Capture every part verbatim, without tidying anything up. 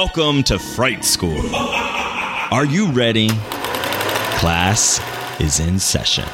Welcome to Fright School. Are you ready? Class is in session.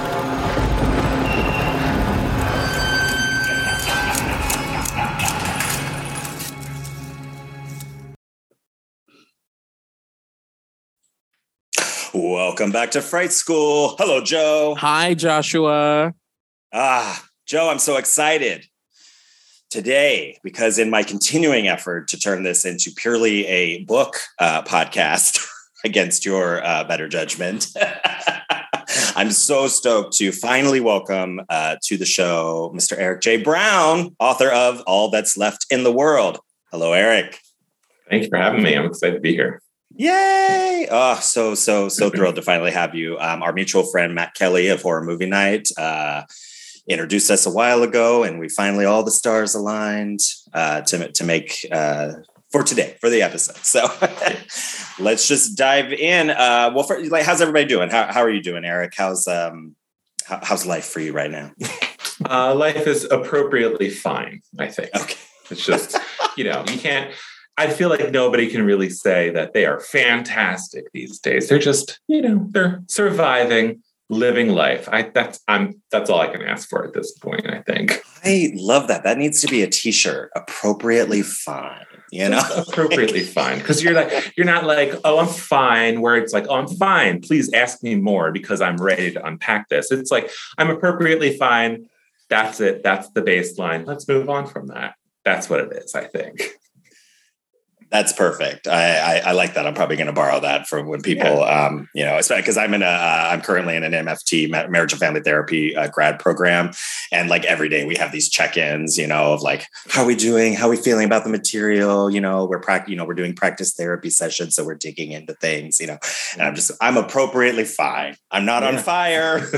Welcome back to Fright School. Hello, Joe. Hi, Joshua. Ah, Joe, I'm so excited today because in my continuing effort to turn this into purely a book uh, podcast against your uh, better judgment, I'm so stoked to finally welcome uh, to the show Mister Eric J. Brown, author of All That's Left in the World. Hello, Eric. Thank you for having me. I'm excited to be here. Yay! Oh, so, so, so thrilled to finally have you. Um, our mutual friend, Matt Kelly of Horror Movie Night, uh, introduced us a while ago, and we finally, all the stars aligned uh, to, to make, uh, for today, for the episode. So let's just dive in. Uh, well, for, like, how's everybody doing? How, how are you doing, Eric? How's, um, how, how's life for you right now? uh, life is appropriately fine, I think. Okay. It's just, you know, you can't, I feel like nobody can really say that they are fantastic these days. They're just, you know, they're surviving, living life. I that's I'm that's all I can ask for at this point, I think. I love that. That needs to be a t-shirt. Appropriately fine. You know? Appropriately fine. Because you're like, you're not like, oh, I'm fine, where it's like, oh, I'm fine. Please ask me more because I'm ready to unpack this. It's like, I'm appropriately fine. That's it. That's the baseline. Let's move on from that. That's what it is, I think. That's perfect. I, I, I like that. I'm probably going to borrow that from when people, yeah. um, you know, because I'm in a, uh, I'm currently in an M F T, marriage and family therapy uh, grad program. And like every day we have these check-ins, you know, of like, how are we doing? How are we feeling about the material? You know, we're practicing, you know, we're doing practice therapy sessions. So we're digging into things, you know, and I'm just, I'm appropriately fine. I'm not yeah. on fire.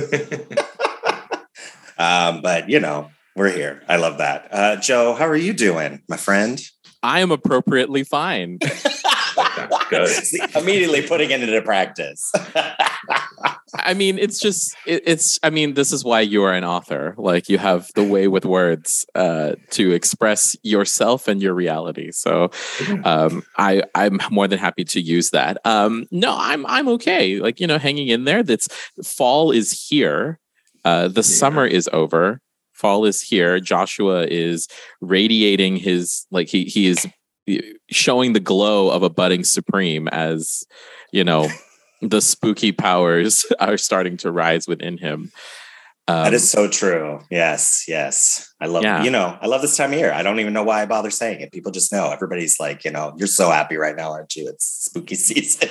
um, but you know, we're here. I love that. Uh, Joe, how are you doing, my friend? I am appropriately fine. Good. See, immediately putting it into practice. I mean, it's just, it, it's, I mean, this is why you are an author. Like you have the way with words uh, to express yourself and your reality. So um, I, I'm more than happy to use that. Um, no, I'm, I'm okay. Like, you know, hanging in there. That's fall is here. Uh, the yeah. summer is over. Fall is here. Joshua is radiating his, like he he is showing the glow of a budding Supreme as, you know, the spooky powers are starting to rise within him. Um, that is so true. Yes, yes. I love, yeah. you know, I love this time of year. I don't even know why I bother saying it. People just know. Everybody's like, you know, you're so happy right now, aren't you? It's spooky season.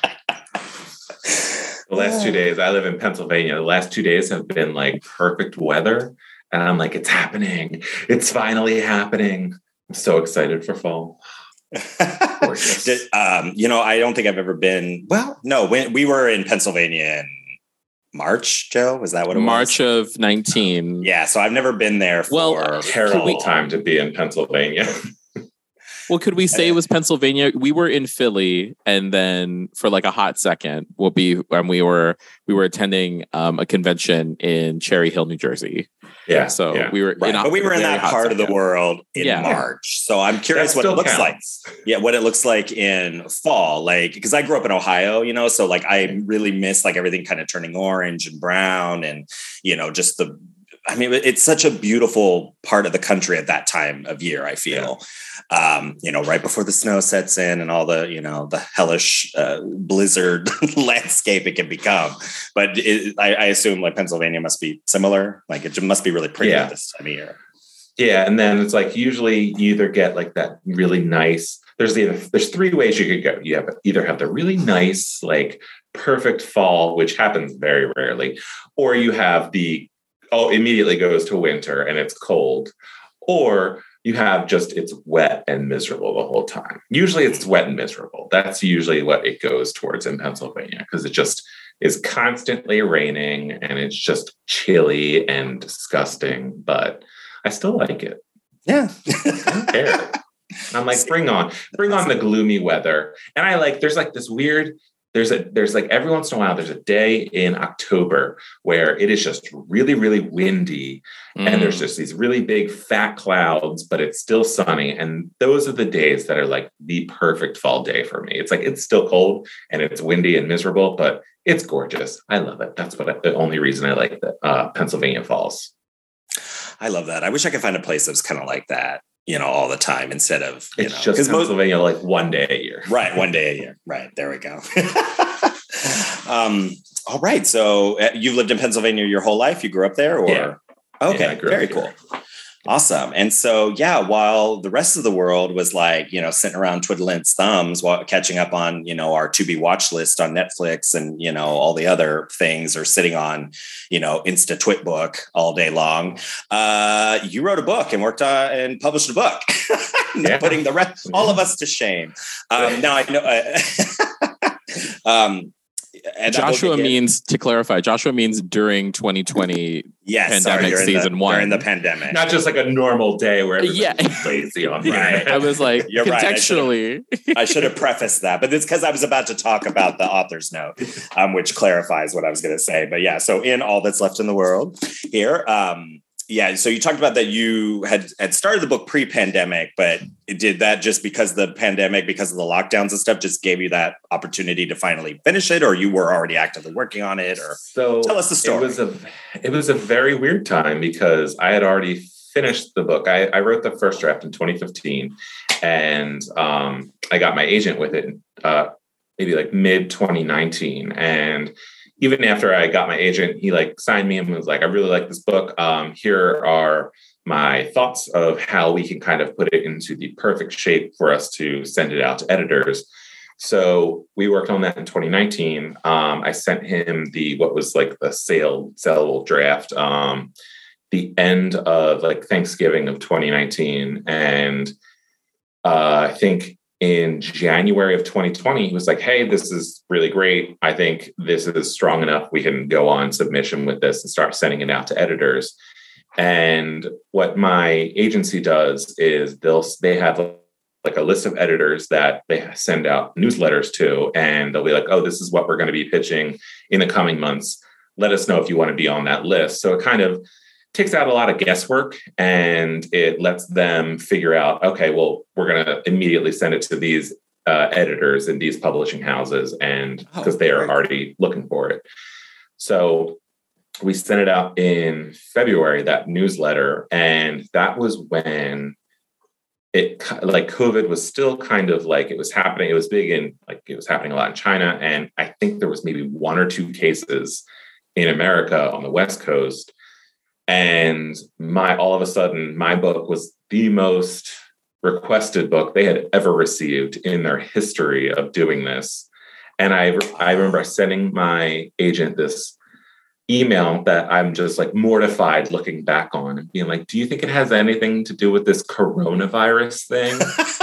The last two days, I live in Pennsylvania. The last two days have been like perfect weather. And I'm like, it's happening. It's finally happening. I'm so excited for fall. Did, um, you know, I don't think I've ever been. Well, no, when we were in Pennsylvania in March, Joe, was that what it March was? March of nineteen. Yeah. So I've never been there for well, terrible we, time to be in Pennsylvania. Well, could we say it was Pennsylvania? We were in Philly, and then for like a hot second, we'll be when we were we were attending um, a convention in Cherry Hill, New Jersey. Yeah, so yeah. we were, right. in a, but we were in that part second. of the world in yeah. March. So I'm curious that what it looks counts. like. Yeah, what it looks like in fall, like because I grew up in Ohio, you know, so like I really miss like everything kind of turning orange and brown, and you know, just the. I mean, it's such a beautiful part of the country at that time of year, I feel, yeah. um, you know, right before the snow sets in and all the, you know, the hellish uh, blizzard landscape it can become. But it, I, I assume like Pennsylvania must be similar. Like it must be really pretty yeah. at this time of year. Yeah. And then it's like usually you either get like that really nice, there's the, there's three ways you could go. You have either have the really nice, like perfect fall, which happens very rarely, or you have the oh, immediately goes to winter and it's cold, or you have just it's wet and miserable the whole time. Usually it's wet and miserable. That's usually what it goes towards in Pennsylvania because it just is constantly raining and it's just chilly and disgusting, but I still like it. Yeah. I don't care. I'm like, bring on, bring on the gloomy weather. And I like, there's like this weird there's a there's like every once in a while there's a day in October where it is just really, really windy mm. and there's just these really big fat clouds, but it's still sunny. And those are the days that are like the perfect fall day for me. It's like it's still cold and it's windy and miserable, but it's gorgeous. I love it. That's what I, the only reason I like the uh, Pennsylvania falls. I love that. I wish I could find a place that's kind of like that, you know, all the time instead of, you it's know, just Pennsylvania, most, like one day a year. Right. One day a year. Right. There we go. um, all right. So uh, you've lived in Pennsylvania your whole life. You grew up there or? Yeah. Okay. Yeah, very cool. Awesome. And so, yeah, while the rest of the world was like, you know, sitting around twiddling its thumbs while catching up on, you know, our to be watch list on Netflix and, you know, all the other things, or sitting on, you know, Insta Twitbook all day long, uh, you wrote a book and worked on and published a book, yeah. putting the rest, all of us to shame. Um, now I know. Uh, um, And Joshua means, to clarify, Joshua means during twenty twenty yes, pandemic sorry, season the, one. During the pandemic. Not just like a normal day where everybody's yeah. lazy on right. I was like, You're contextually. Right. I should have prefaced that, but it's because I was about to talk about the author's note, um, which clarifies what I was going to say. But yeah, so in All That's Left in the World here, um, yeah. So you talked about that you had, had started the book pre-pandemic, but did that just because the pandemic, because of the lockdowns and stuff, just gave you that opportunity to finally finish it, or you were already actively working on it? Or so tell us the story. It was a, it was a very weird time because I had already finished the book. I, I wrote the first draft in twenty fifteen, and um, I got my agent with it uh, maybe like mid twenty nineteen, and even after I got my agent, he like signed me and was like, I really like this book. Um, here are my thoughts of how we can kind of put it into the perfect shape for us to send it out to editors. So we worked on that in twenty nineteen. Um, I sent him the, what was like the sale, sellable draft, um, the end of like Thanksgiving of twenty nineteen. And uh, I think in January of twenty twenty, he was like, hey, this is really great. I think this is strong enough. We can go on submission with this and start sending it out to editors. And what my agency does is they'll, they have like a list of editors that they send out newsletters to, and they'll be like, oh, this is what we're going to be pitching in the coming months. Let us know if you want to be on that list. So it kind of takes out a lot of guesswork, and it lets them figure out, okay, well, we're going to immediately send it to these uh, editors in these publishing houses, and because oh, they are already looking for it. So we sent it out in February, that newsletter, and that was when it like COVID was still kind of like it was happening. It was big in like it was happening a lot in China, and I think there was maybe one or two cases in America on the West Coast. And my all of a sudden, my book was the most requested book they had ever received in their history of doing this. And I I remember sending my agent this email that I'm just like mortified looking back on and being like, do you think it has anything to do with this coronavirus thing?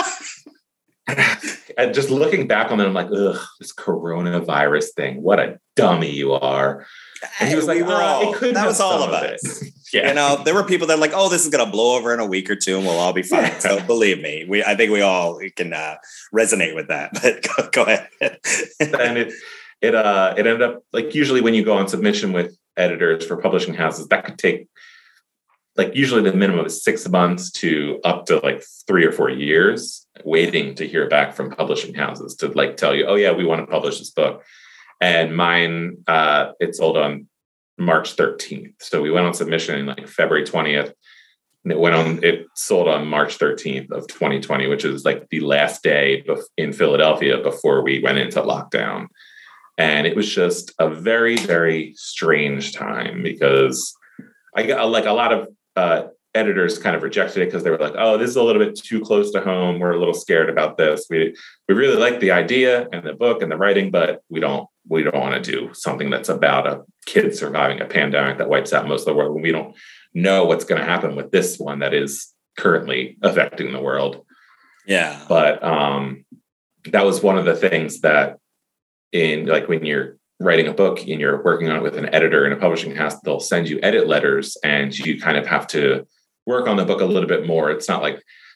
And just looking back on it, I'm like, ugh, this coronavirus thing. What a dummy you are. And he was like, we all, oh, it could that was all of of us. Yeah. You know, there were people that were like, oh, this is going to blow over in a week or two and we'll all be fine. Yeah. So believe me, we, I think we all can uh, resonate with that, but go, go ahead. And it, it, uh, it ended up like, usually when you go on submission with editors for publishing houses, that could take like, usually the minimum is six months to up to like three or four years waiting to hear back from publishing houses to like tell you, oh yeah, we want to publish this book. And mine, uh, it sold on March thirteenth. So we went on submission in like February twentieth. And it went on, it sold on March thirteenth of twenty twenty, which is like the last day in Philadelphia before we went into lockdown. And it was just a very, very strange time because I got like a lot of uh, editors kind of rejected it because they were like, oh, this is a little bit too close to home. We're a little scared about this. We we really like the idea and the book and the writing, but we don't we don't want to do something that's about a kid surviving a pandemic that wipes out most of the world when we don't know what's going to happen with this one that is currently affecting the world. Yeah. But um, that was one of the things that in like when you're writing a book and you're working on it with an editor in a publishing house, they'll send you edit letters and you kind of have to work on the book a little bit more. It's not like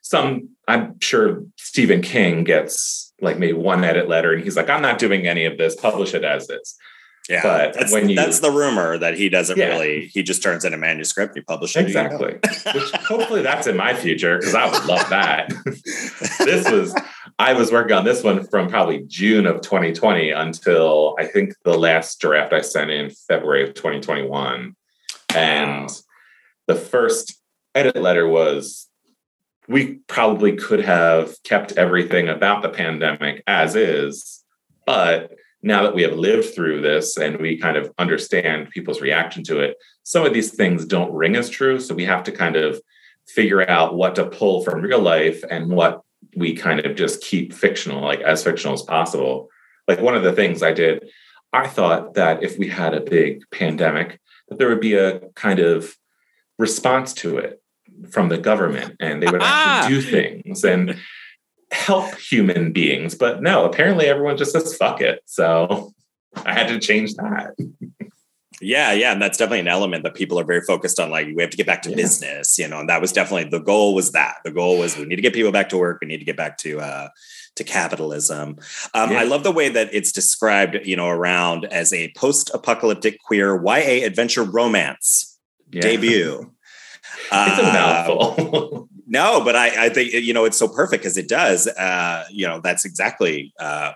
some, I'm sure Stephen King gets like maybe one edit letter and he's like, I'm not doing any of this, publish it as is. Yeah, but that's, when you, that's the rumor that he doesn't yeah. really, he just turns in a manuscript, he publishes it. Exactly. Which hopefully that's in my future because I would love that. This was, I was working on this one from probably June of twenty twenty until I think the last draft I sent in February of twenty twenty-one. And wow. the first edit letter was, we probably could have kept everything about the pandemic as is, but now that we have lived through this and we kind of understand people's reaction to it, some of these things don't ring as true. So we have to kind of figure out what to pull from real life and what we kind of just keep fictional, like as fictional as possible. Like one of the things I did, I thought that if we had a big pandemic, that there would be a kind of response to it from the government and they would actually do things and help human beings. But no, apparently everyone just says, fuck it. So I had to change that. Yeah, yeah. And that's definitely an element that people are very focused on. Like, we have to get back to yeah. business, you know, and that was definitely, the goal was that. The goal was we need to get people back to work. We need to get back to, uh, to capitalism. Um, yeah. I love the way that it's described, you know, around as a post-apocalyptic queer Y A adventure romance yeah. debut. It's a mouthful. Uh, no, but I, I think, you know, it's so perfect because it does, uh, you know, that's exactly, uh,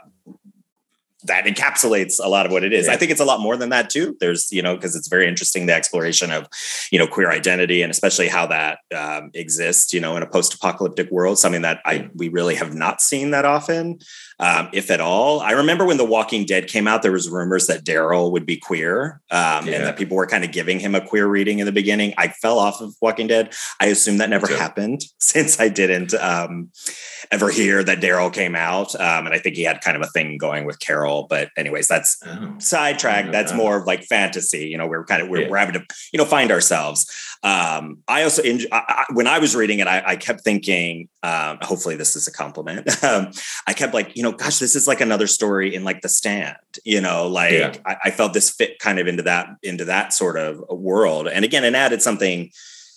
that encapsulates a lot of what it is. Yeah. I think it's a lot more than that too. There's, you know, because it's very interesting, the exploration of, you know, queer identity and especially how that um, exists, you know, in a post-apocalyptic world, something that I, we really have not seen that often, um, if at all. I remember when The Walking Dead came out, there was rumors that Daryl would be queer um, yeah. and that people were kind of giving him a queer reading in the beginning. I fell off of Walking Dead. I assume that never yeah. happened since I didn't um, ever hear that Daryl came out. Um, and I think he had kind of a thing going with Carol. But anyways, that's oh, sidetrack. That's more of like fantasy. You know, we're kind of, we're, yeah. we're having to, you know, find ourselves. Um, I also, enjoy, I, I, when I was reading it, I, I kept thinking, um, hopefully this is a compliment. um, I kept like, you know, gosh, this is like another story in like The Stand, you know, like yeah. I, I felt this fit kind of into that, into that sort of world. And again, it added something.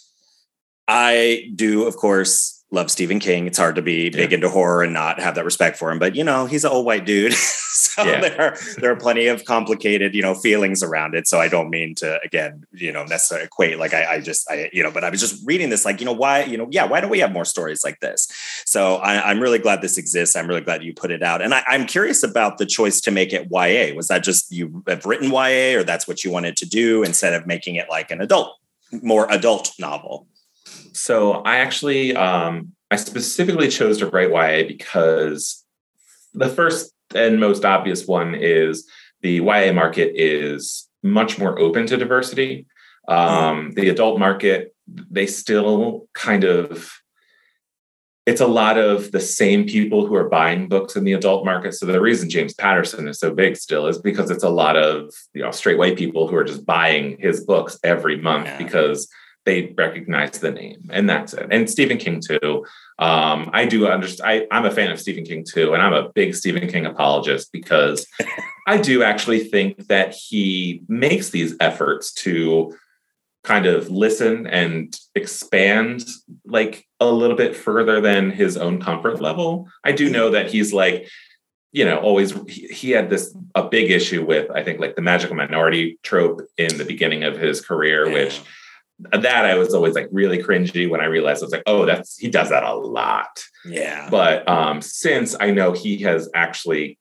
I do, of course, love Stephen King. It's hard to be big yeah. into horror and not have that respect for him, but you know, he's an old white dude. so yeah. there are, there are plenty of complicated, you know, feelings around it. So I don't mean to, again, you know, necessarily equate, like I, I just, I, you know, but I was just reading this, like, you know, why, you know, yeah, why don't we have more stories like this? So I, I'm really glad this exists. I'm really glad you put it out. And I, I'm curious about the choice to make it Y A. Was that just, you have written Y A or that's what you wanted to do instead of making it like an adult, more adult novel? So I actually, um, I specifically chose to write Y A because the first and most obvious one is the Y A market is much more open to diversity. Um, the adult market, they still kind of, it's a lot of the same people who are buying books in the adult market. So the reason James Patterson is so big still is because it's a lot of, you know, straight white people who are just buying his books every month yeah. because they recognize the name, and that's it. And Stephen King too. Um, I do understand. I, I'm a fan of Stephen King too, and I'm a big Stephen King apologist because I do actually think that he makes these efforts to kind of listen and expand like a little bit further than his own comfort level. I do know that he's like, you know, always he, he had this a big issue with, I think, like the magical minority trope in the beginning of his career, yeah. which. That I was always like really cringy when I realized I was like, oh, that's, he does that a lot. Yeah. But um, since I know he has actually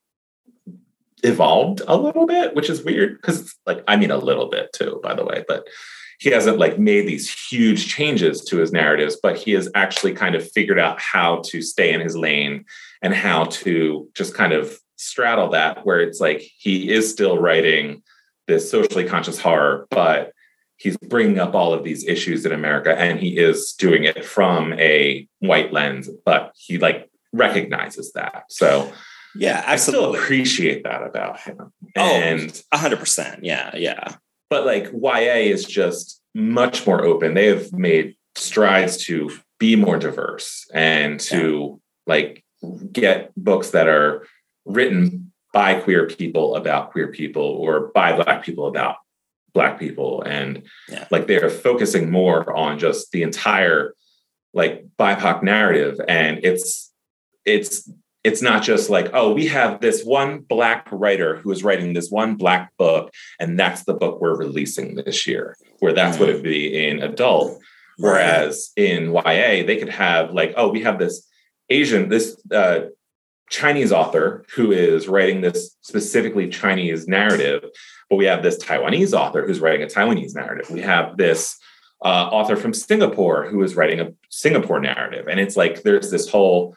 evolved a little bit, which is weird because like, I mean, a little bit too, by the way, but he hasn't like made these huge changes to his narratives, but he has actually kind of figured out how to stay in his lane and how to just kind of straddle that where it's like, he is still writing this socially conscious horror, but he's bringing up all of these issues in America and he is doing it from a white lens, but he like recognizes that. So yeah, absolutely. I still appreciate that about him. Oh, and a hundred percent. Yeah. Yeah. But like Y A is just much more open. They have made strides to be more diverse and to yeah. like get books that are written by queer people about queer people or by Black people about Black people. And yeah. like they're focusing more on just the entire like B I P O C narrative. And it's, it's, it's not just like, oh, we have this one Black writer who is writing this one Black book, and that's the book we're releasing this year, where that's what it'd be in adult. Whereas in Y A, they could have like, oh, we have this Asian, this uh, Chinese author who is writing this specifically Chinese narrative, but we have this Taiwanese author who's writing a Taiwanese narrative. We have this uh, author from Singapore who is writing a Singapore narrative. And it's like, there's this whole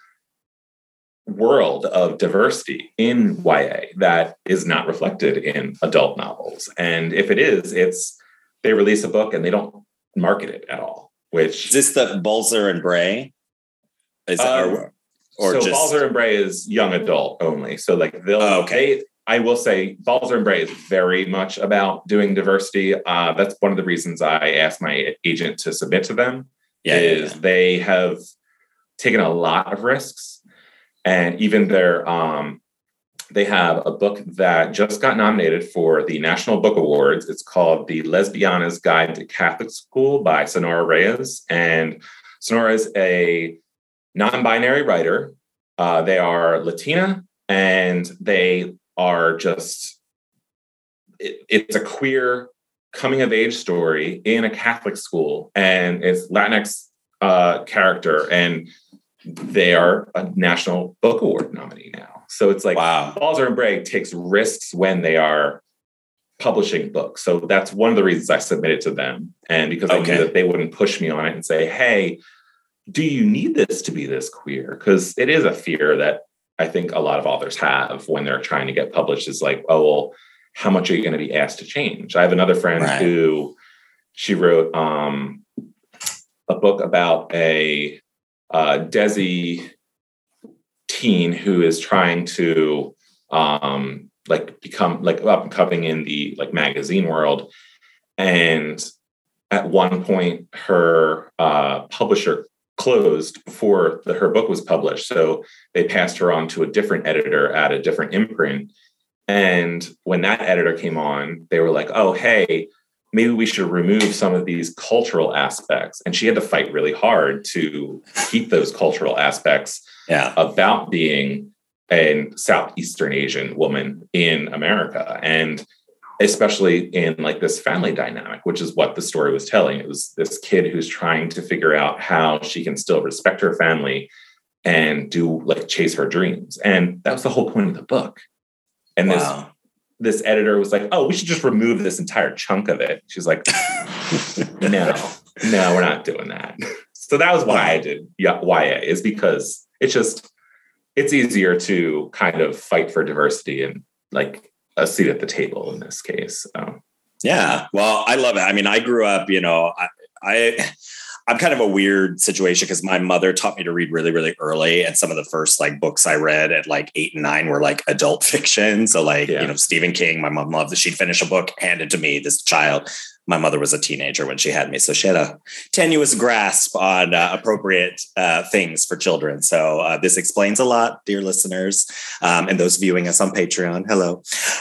world of diversity in Y A that is not reflected in adult novels. And if it is, it's they release a book and they don't market it at all. Which is this the Balzer and Bray? Is that, um, or, or so just Balzer and Bray is young adult only. So like they'll oh, okay. They, I will say Balzer and Bray is very much about doing diversity. Uh, that's one of the reasons I asked my agent to submit to them. Yeah, is yeah, yeah. They have taken a lot of risks. And even their, um, they have a book that just got nominated for the National Book Awards. It's called The Lesbiana's Guide to Catholic School by Sonora Reyes. And Sonora is a non-binary writer. Uh, they are Latina, and they are just, it, it's a queer coming-of-age story in a Catholic school. And it's Latinx uh, character, and they are a National Book Award nominee now. So it's like, wow. Balzer and Bray takes risks when they are publishing books. So that's one of the reasons I submitted to them. And because I okay. knew that they wouldn't push me on it and say, hey, do you need this to be this queer? Because it is a fear that I think a lot of authors have when they're trying to get published, is like, oh, well, how much are you going to be asked to change? I have another friend right. who, she wrote um, a book about a Uh, Desi teen who is trying to um, like become like up and coming in the like magazine world, and at one point her uh, publisher closed before the, her book was published, so they passed her on to a different editor at a different imprint. And when that editor came on, they were like, "Oh, hey, maybe we should remove some of these cultural aspects." And she had to fight really hard to keep those cultural aspects yeah. about being a Southeastern Asian woman in America. And especially in like this family dynamic, which is what the story was telling. It was this kid who's trying to figure out how she can still respect her family and do like chase her dreams. And that was the whole point of the book. And wow. this this editor was like, oh, we should just remove this entire chunk of it. She's like, no, no, we're not doing that. So that was why I did Y A, is because it's just, it's easier to kind of fight for diversity and like a seat at the table in this case. Um, yeah, well, I love it. I mean, I grew up, you know, I, I I'm kind of a weird situation because my mother taught me to read really, really early. And some of the first like books I read at like eight and nine were like adult fiction. So like, yeah. you know, Stephen King, my mom loved that. She'd finish a book, hand it to me, this child. My mother was a teenager when she had me. So she had a tenuous grasp on uh, appropriate uh, things for children. So uh, this explains a lot, dear listeners, um, and those viewing us on Patreon. Hello.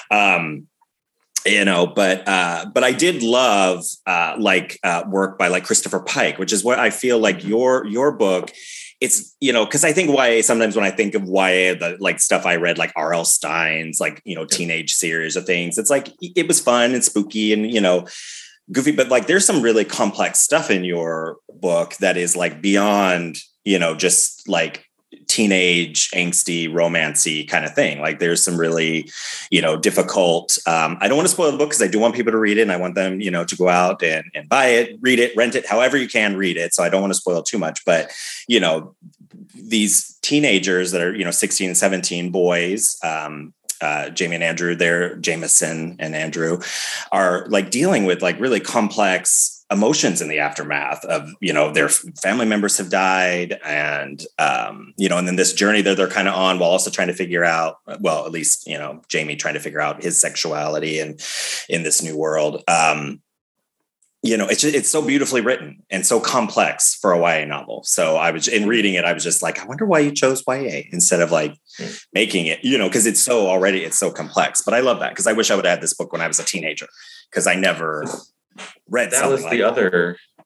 Um, You know, but uh, but I did love uh, like uh, work by like Christopher Pike, which is what I feel like your your book. It's, you know, because I think Y A, sometimes when I think of Y A, the like stuff I read, like R L Stein's like, you know, teenage series of things, it's like it was fun and spooky and, you know, goofy. But like there's some really complex stuff in your book that is like beyond, you know, just like teenage angsty romancy kind of thing. Like there's some really, you know, difficult, um, I don't want to spoil the book because I do want people to read it and I want them, you know, to go out and, and buy it, read it, rent it, however you can read it. So I don't want to spoil too much, but you know, these teenagers that are, you know, sixteen and seventeen boys, um, uh, Jamie and Andrew, they're Jameson and Andrew are like dealing with like really complex emotions in the aftermath of, you know, their family members have died and, um, you know, and then this journey that they're kind of on while also trying to figure out, well, at least, you know, Jamie trying to figure out his sexuality and in this new world. Um, you know, it's just, it's so beautifully written and so complex for a Y A novel. So I was in reading it, I was just like, I wonder why you chose Y A instead of like mm. making it, you know, because it's so already, it's so complex. But I love that because I wish I would have had this book when I was a teenager because I never read that was like the that. other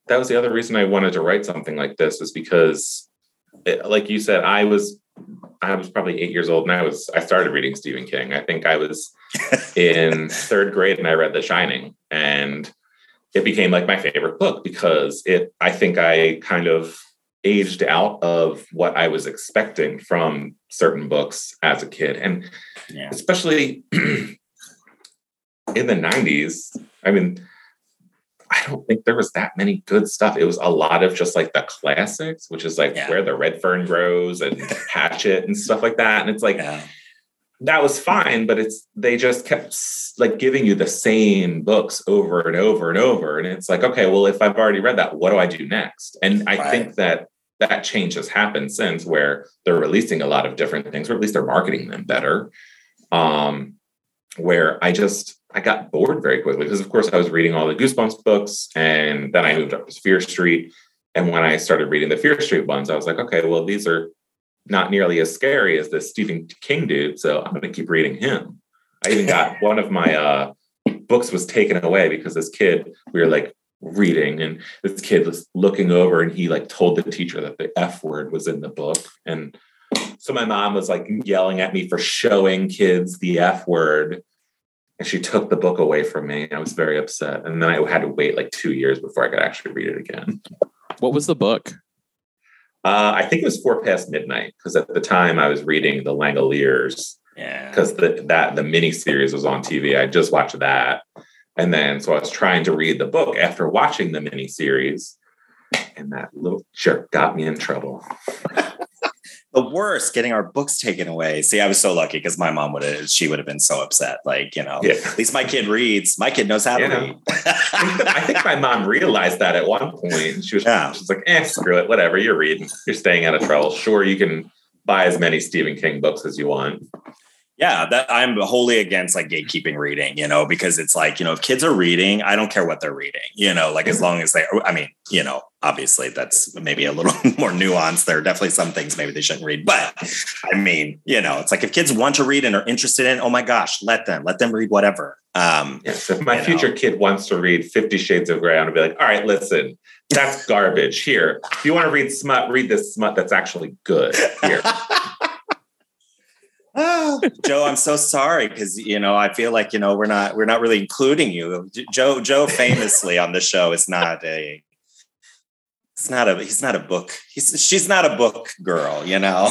that was the other reason I wanted to write something like this, was because, it, like you said, I was I was probably eight years old, and I was I started reading Stephen King. I think I was in third grade, and I read The Shining, and it became like my favorite book because it. I think I kind of aged out of what I was expecting from certain books as a kid, and yeah. especially in the nineties. I mean, I don't think there was that many good stuff. It was a lot of just like the classics, which is like yeah. Where the Red Fern Grows and Hatchet and stuff like that. And it's like, yeah. that was fine, but it's, they just kept like giving you the same books over and over and over. And it's like, okay, well, if I've already read that, what do I do next? And I right. think that that change has happened since, where they're releasing a lot of different things, or at least they're marketing them better. Um, where I just, I got bored very quickly because, of course, I was reading all the Goosebumps books, and then I moved up to Fear Street. And when I started reading the Fear Street ones, I was like, okay, well, these are not nearly as scary as this Stephen King dude, so I'm going to keep reading him. I even got one of my uh, books was taken away because this kid, we were like reading, and this kid was looking over, and he like told the teacher that the F word was in the book. And so my mom was like yelling at me for showing kids the F word. And she took the book away from me. I was very upset. And then I had to wait like two years before I could actually read it again. What was the book? Uh, I think it was Four Past Midnight, because at the time I was reading The Langoliers. Yeah. Because the that the mini series was on T V. I just watched that. And then so I was trying to read the book after watching the mini series. And that little jerk got me in trouble. The worst, getting our books taken away. See, I was so lucky because my mom would have, she would have been so upset. Like, you know, yeah. At least my kid reads. My kid knows how to yeah. read. I think my mom realized that at one point. And she was, yeah. she was like, eh, screw it. Whatever, you're reading. You're staying out of trouble. Sure, you can buy as many Stephen King books as you want. Yeah, that I'm wholly against like gatekeeping reading, you know, because it's like, you know, if kids are reading, I don't care what they're reading, you know, like as long as they, I mean, you know, obviously that's maybe a little more nuanced. There are definitely some things maybe they shouldn't read, but I mean, you know, it's like if kids want to read and are interested in, oh my gosh, let them, let them read whatever. Um, yeah, so if my future know. kid wants to read Fifty Shades of Grey, I'm gonna be like, all right, listen, that's garbage. Here, if you want to read smut, read this smut that's actually good. Here. Oh, Joe, I'm so sorry because you know I feel like you know we're not we're not really including you. Joe Joe famously on the show is not a it's not a he's not a book he's she's not a book girl, you know.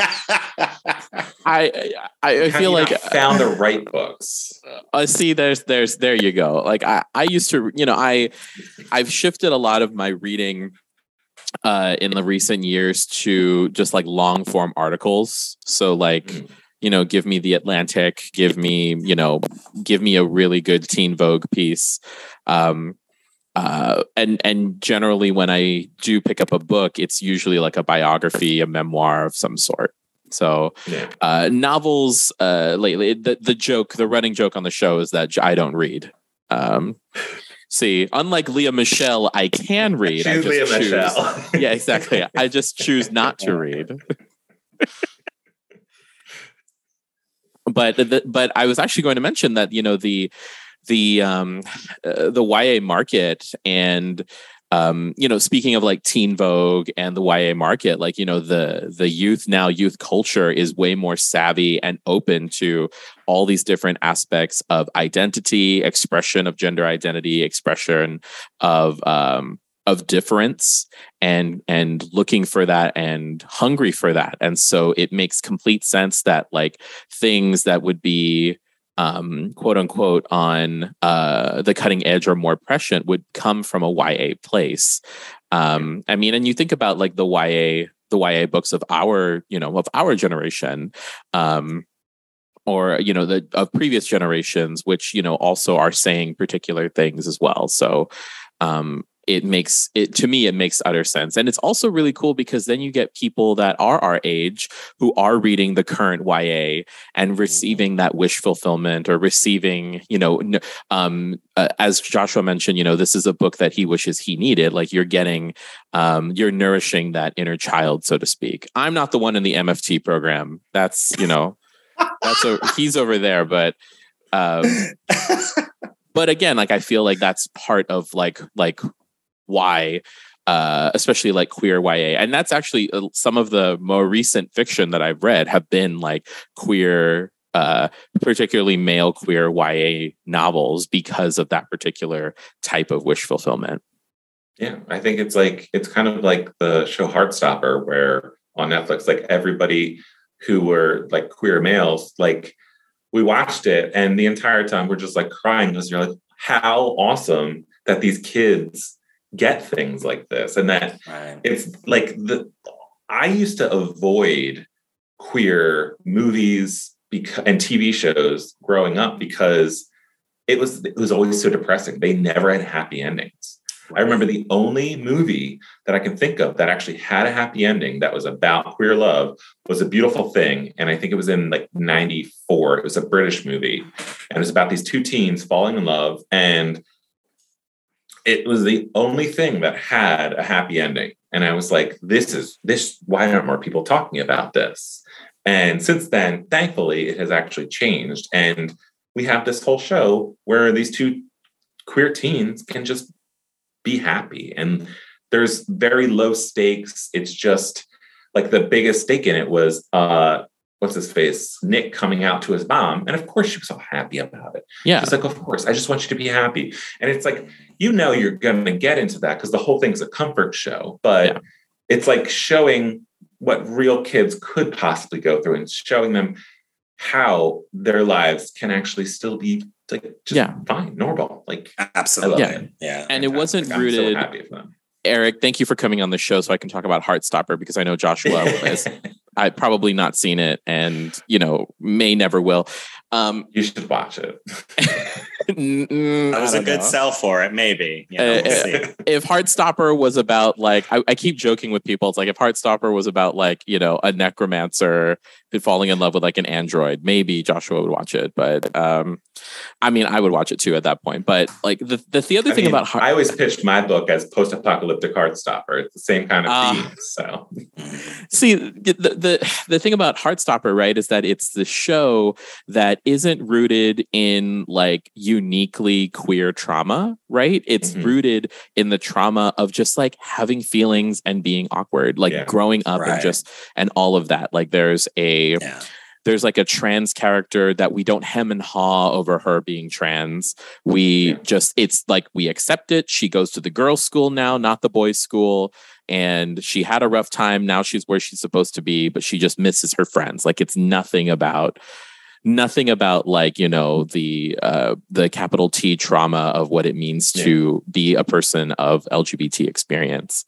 I I, I feel like found the right books. Uh, see, there's there's there you go. Like I I used to you know I I've shifted a lot of my reading uh, in the recent years to just like long form articles. So like. Mm. You know, give me The Atlantic, give me, you know, give me a really good Teen Vogue piece. Um, uh, and and generally when I do pick up a book, it's usually like a biography, a memoir of some sort. So yeah. uh, novels uh, lately, the, the joke, the running joke on the show is that I don't read. Um, see, unlike Leah Michelle, I can read. I just Leah choose. Michelle. Yeah, exactly. I just choose not to read. But the, but I was actually going to mention that you know the the um, uh, the Y A market and um, you know speaking of like Teen Vogue and the Y A market, like you know the the youth now youth culture is way more savvy and open to all these different aspects of identity, expression of gender identity, expression of um, of difference and and looking for that and hungry for that. And so it makes complete sense that like things that would be um, quote unquote on uh, the cutting edge or more prescient would come from a Y A place. Um, I mean, and you think about like the Y A the Y A books of our, you know, of our generation. Um, or, you know, the of previous generations, which, you know, also are saying particular things as well. So um it makes it to me, it makes utter sense. And it's also really cool because then you get people that are our age who are reading the current Y A and receiving that wish fulfillment or receiving, you know, um, uh, as Joshua mentioned, you know, this is a book that he wishes he needed. Like you're getting, um, you're nourishing that inner child, so to speak. I'm not the one in the M F T program. That's, you know, that's a, he's over there, but, um, but again, like, I feel like that's part of like, like, why, uh, especially like queer Y A. And that's actually uh, some of the more recent fiction that I've read have been like queer, uh, particularly male queer Y A novels because of that particular type of wish fulfillment. Yeah, I think it's like, it's kind of like the show Heartstopper, where on Netflix, like everybody who were like queer males, like we watched it and the entire time we're just like crying because you're like, how awesome that these kids get things like this. And that right. It's like the, I used to avoid queer movies because, and T V shows growing up because it was, it was always so depressing. They never had happy endings. I remember the only movie that I can think of that actually had a happy ending that was about queer love was A Beautiful Thing. And I think it was in like ninety-four. It was a British movie. And it was about these two teens falling in love. And it was the only thing that had a happy ending. And I was like, this is this, why aren't more people talking about this? And since then, thankfully, it has actually changed. And we have this whole show where these two queer teens can just be happy, and there's very low stakes. It's just like the biggest stake in it was uh what's his face Nick coming out to his mom, and of course she was all happy about it. Yeah, it's like, of course, I just want you to be happy. And it's like, you know, you're gonna get into that because the whole thing's a comfort show, but yeah. It's like showing what real kids could possibly go through and showing them how their lives can actually still be like just yeah. fine, normal. Like absolutely, yeah. yeah. And it wasn't like, rooted. I'm so happy for them. Eric, thank you for coming on the show so I can talk about Heartstopper, because I know Joshua has I probably not seen it and, you know, may never will. Um, you should watch it. mm, that was a good know. sell for it, maybe. You know, uh, we'll see. If Heartstopper was about like, I, I keep joking with people, it's like if Heartstopper was about like, you know, a necromancer falling in love with like an android, maybe Joshua would watch it. But um, I mean, I would watch it too at that point. But like the the, the other I thing mean, about Heart- I always pitched my book as post-apocalyptic Heartstopper. It's the same kind of uh, theme. So see, the, the the thing about Heartstopper, right, is that it's the show that isn't rooted in like uniquely queer trauma, right? It's mm-hmm. rooted in the trauma of just like having feelings and being awkward, like yeah. growing up right. and just and all of that. Like there's a yeah. there's like a trans character that we don't hem and haw over her being trans. We yeah. just, it's like we accept it. She goes to the girls' school now, not the boys' school. And she had a rough time. Now she's where she's supposed to be, but she just misses her friends. Like it's nothing about nothing about like, you know, the uh, the capital T trauma of what it means yeah. to be a person of L G B T experience.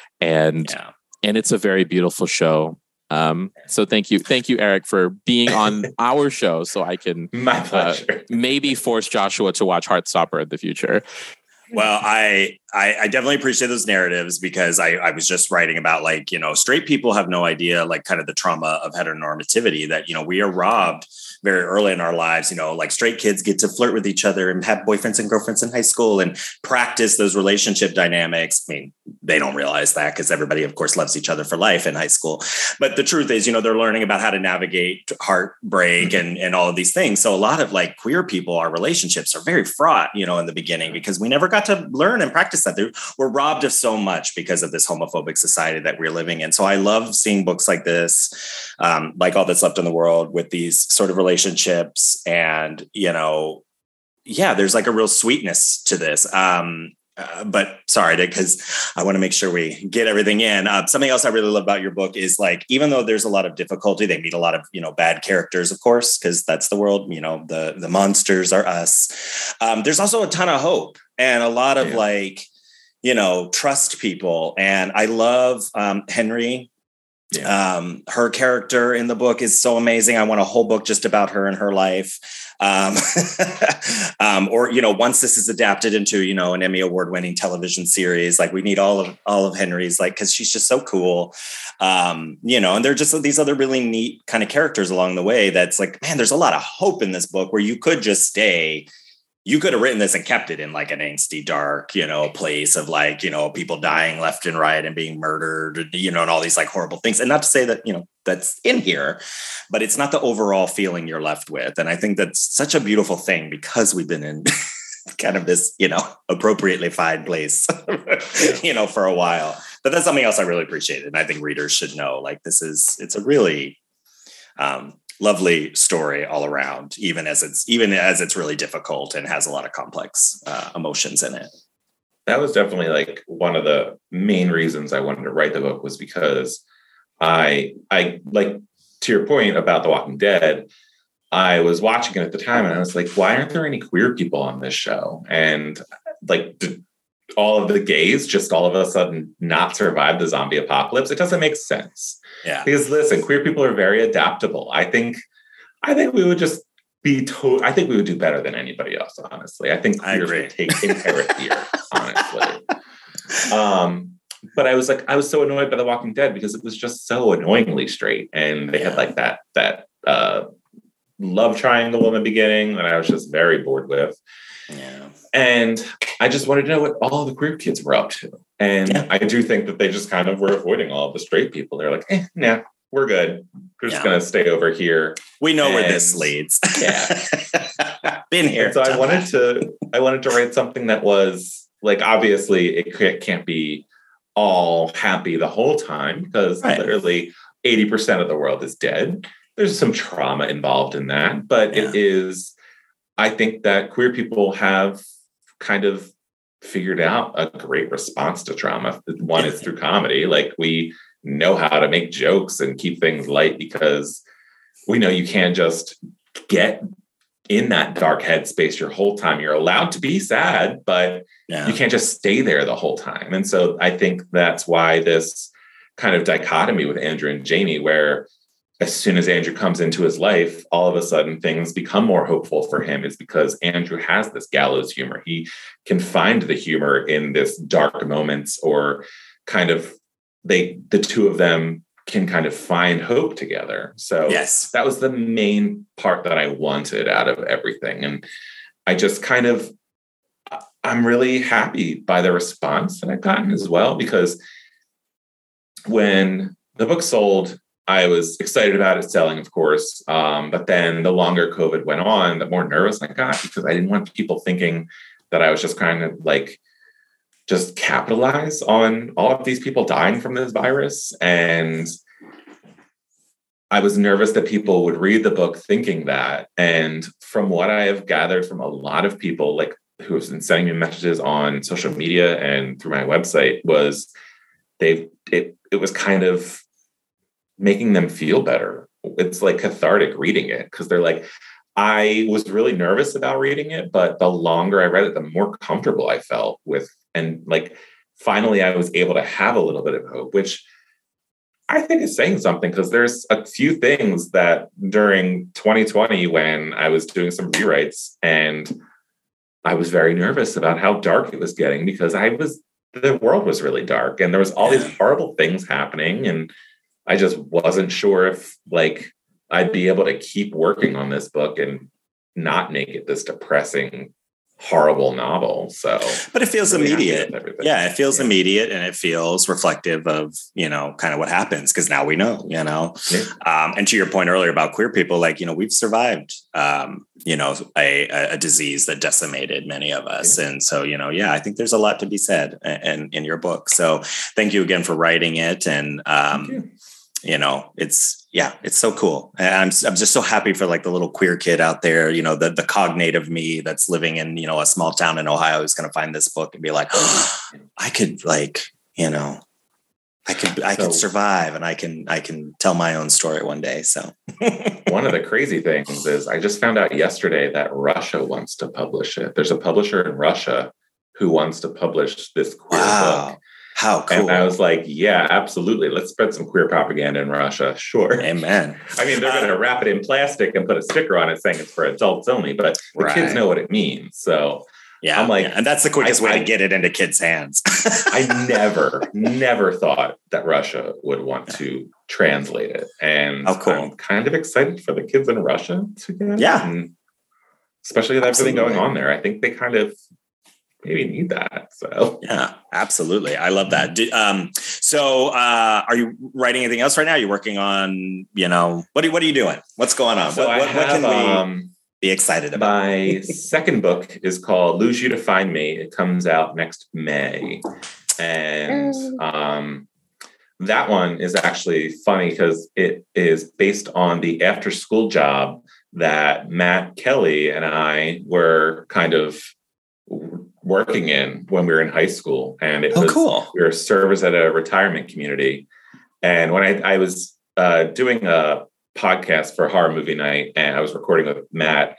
And yeah. and it's a very beautiful show. Um, so thank you. Thank you, Eric, for being on our show so I can My pleasure. Uh, maybe force Joshua to watch Heartstopper in the future. Well, I, I I definitely appreciate those narratives because I, I was just writing about like, you know, straight people have no idea, like kind of the trauma of heteronormativity that, you know, we are robbed very early in our lives. You know, like straight kids get to flirt with each other and have boyfriends and girlfriends in high school and practice those relationship dynamics. I mean, they don't realize that because everybody, of course, loves each other for life in high school. But the truth is, you know, they're learning about how to navigate heartbreak mm-hmm. and, and all of these things. So a lot of like queer people, our relationships are very fraught, you know, in the beginning because we never got to learn and practice that. We're robbed of so much because of this homophobic society that we're living in. So I love seeing books like this, um, like All That's Left in the World, with these sort of relationships. And, you know, yeah, there's like a real sweetness to this. Um, Uh, but sorry, because I want to make sure we get everything in. Uh, something else I really love about your book is like, even though there's a lot of difficulty, they meet a lot of, you know, bad characters, of course, because that's the world, you know, the, the monsters are us. Um, there's also a ton of hope and a lot of yeah. like, you know, trust people. And I love um, Henry. Yeah. Um, her character in the book is so amazing. I want a whole book just about her and her life. Um, um, or, you know, once this is adapted into, you know, an Emmy award winning television series, like we need all of, all of Henry's, like, cause she's just so cool. Um, you know, and they're just these other really neat kind of characters along the way. That's like, man, there's a lot of hope in this book where you could just stay. You could have written this and kept it in like an angsty, dark, you know, place of like, you know, people dying left and right and being murdered, you know, and all these like horrible things. And not to say that, you know, that's in here, but it's not the overall feeling you're left with. And I think that's such a beautiful thing because we've been in kind of this, you know, appropriately fine place, you know, for a while. But that's something else I really appreciated. And I think readers should know, like, this is, it's a really um, lovely story all around, even as it's, even as it's really difficult and has a lot of complex uh, emotions in it. That was definitely like one of the main reasons I wanted to write the book, was because I, I like, to your point about The Walking Dead, I was watching it at the time and I was like, why aren't there any queer people on this show? And like, did all of the gays just all of a sudden not survive the zombie apocalypse? It doesn't make sense. Yeah. Because listen, queer people are very adaptable. I think, I think we would just be told, I think we would do better than anybody else, honestly. I think queers would take inherit here, honestly. Um, but I was like, I was so annoyed by The Walking Dead because it was just so annoyingly straight. And they had like that, that, uh, love triangle in the beginning that I was just very bored with. Yeah. And I just wanted to know what all the queer kids were up to. And yeah. I do think that they just kind of were avoiding all of the straight people. They're like, eh, nah, we're good. We're just yeah. going to stay over here. We know and, where this leads. Yeah. Been here. And so I wanted to, I wanted to write something that was like, obviously it can't be all happy the whole time, because right. literally eighty percent of the world is dead. There's some trauma involved in that, but yeah. it is, I think that queer people have kind of figured out a great response to trauma. One is through comedy. Like, we know how to make jokes and keep things light, because we know you can't just get in that dark headspace your whole time. You're allowed to be sad, but yeah. you can't just stay there the whole time. And so I think that's why this kind of dichotomy with Andrew and Jamie, where as soon as Andrew comes into his life, all of a sudden things become more hopeful for him, is because Andrew has this gallows humor. He can find the humor in this dark moments, or kind of they, the two of them can kind of find hope together. So yes, that was the main part that I wanted out of everything. And I just kind of, I'm really happy by the response that I've gotten as well, because when the book sold, I was excited about it selling, of course. Um, but then the longer COVID went on, the more nervous I got, because I didn't want people thinking that I was just kind of like, just capitalize on all of these people dying from this virus. And I was nervous that people would read the book thinking that. And from what I have gathered from a lot of people, like who have been sending me messages on social media and through my website, was they it it was kind of making them feel better. It's like cathartic reading it, because they're like, I was really nervous about reading it, but the longer I read it, the more comfortable I felt with, and like, finally I was able to have a little bit of hope, which I think is saying something, because there's a few things that during twenty twenty, when I was doing some rewrites and I was very nervous about how dark it was getting, because I was, the world was really dark and there was all these horrible things happening. And I just wasn't sure if like I'd be able to keep working on this book and not make it this depressing, horrible novel. So, but it feels really immediate. Yeah, it feels yeah. immediate, and it feels reflective of, you know, kind of what happens, because now we know, you know. Yeah. Um, and to your point earlier about queer people, like, you know, we've survived, um, you know, a, a disease that decimated many of us. Yeah. And so, you know, yeah, I think there's a lot to be said in, in your book. So thank you again for writing it. And, um, you. you know, it's, yeah, it's so cool. And I'm, I'm just so happy for like the little queer kid out there, you know, the, the cognative me that's living in, you know, a small town in Ohio who's going to find this book and be like, oh, I could like, you know, I could, I so, could survive, and I can, I can tell my own story one day. So one of the crazy things is I just found out yesterday that Russia wants to publish it. There's a publisher in Russia who wants to publish this queer wow. book. How cool. And I was like, yeah, absolutely. Let's spread some queer propaganda in Russia. Sure. Amen. I mean, they're going to wrap it in plastic and put a sticker on it saying it's for adults only, but the right. kids know what it means. So yeah, I'm like, yeah. and that's the quickest I, way I, to get it into kids' hands. I never, never thought that Russia would want yeah. to translate it. And oh, cool. I'm kind of excited for the kids in Russia to get it. Yeah. And especially with everything going on there. I think they kind of maybe need that. So yeah, absolutely. I love that. Do, um, so uh, are you writing anything else right now? Are you working on, you know, what are, what are you doing? What's going on? So what, I what, have, what can we... um, be excited about? My second book is called Lose You to Find Me. It comes out next May. And um, that one is actually funny because it is based on the after-school job that Matt Kelly and I were kind of working in when we were in high school. And it oh, was cool. We were service at a retirement community. And when I, I was uh, doing a podcast for Horror Movie Night, and I was recording with Matt,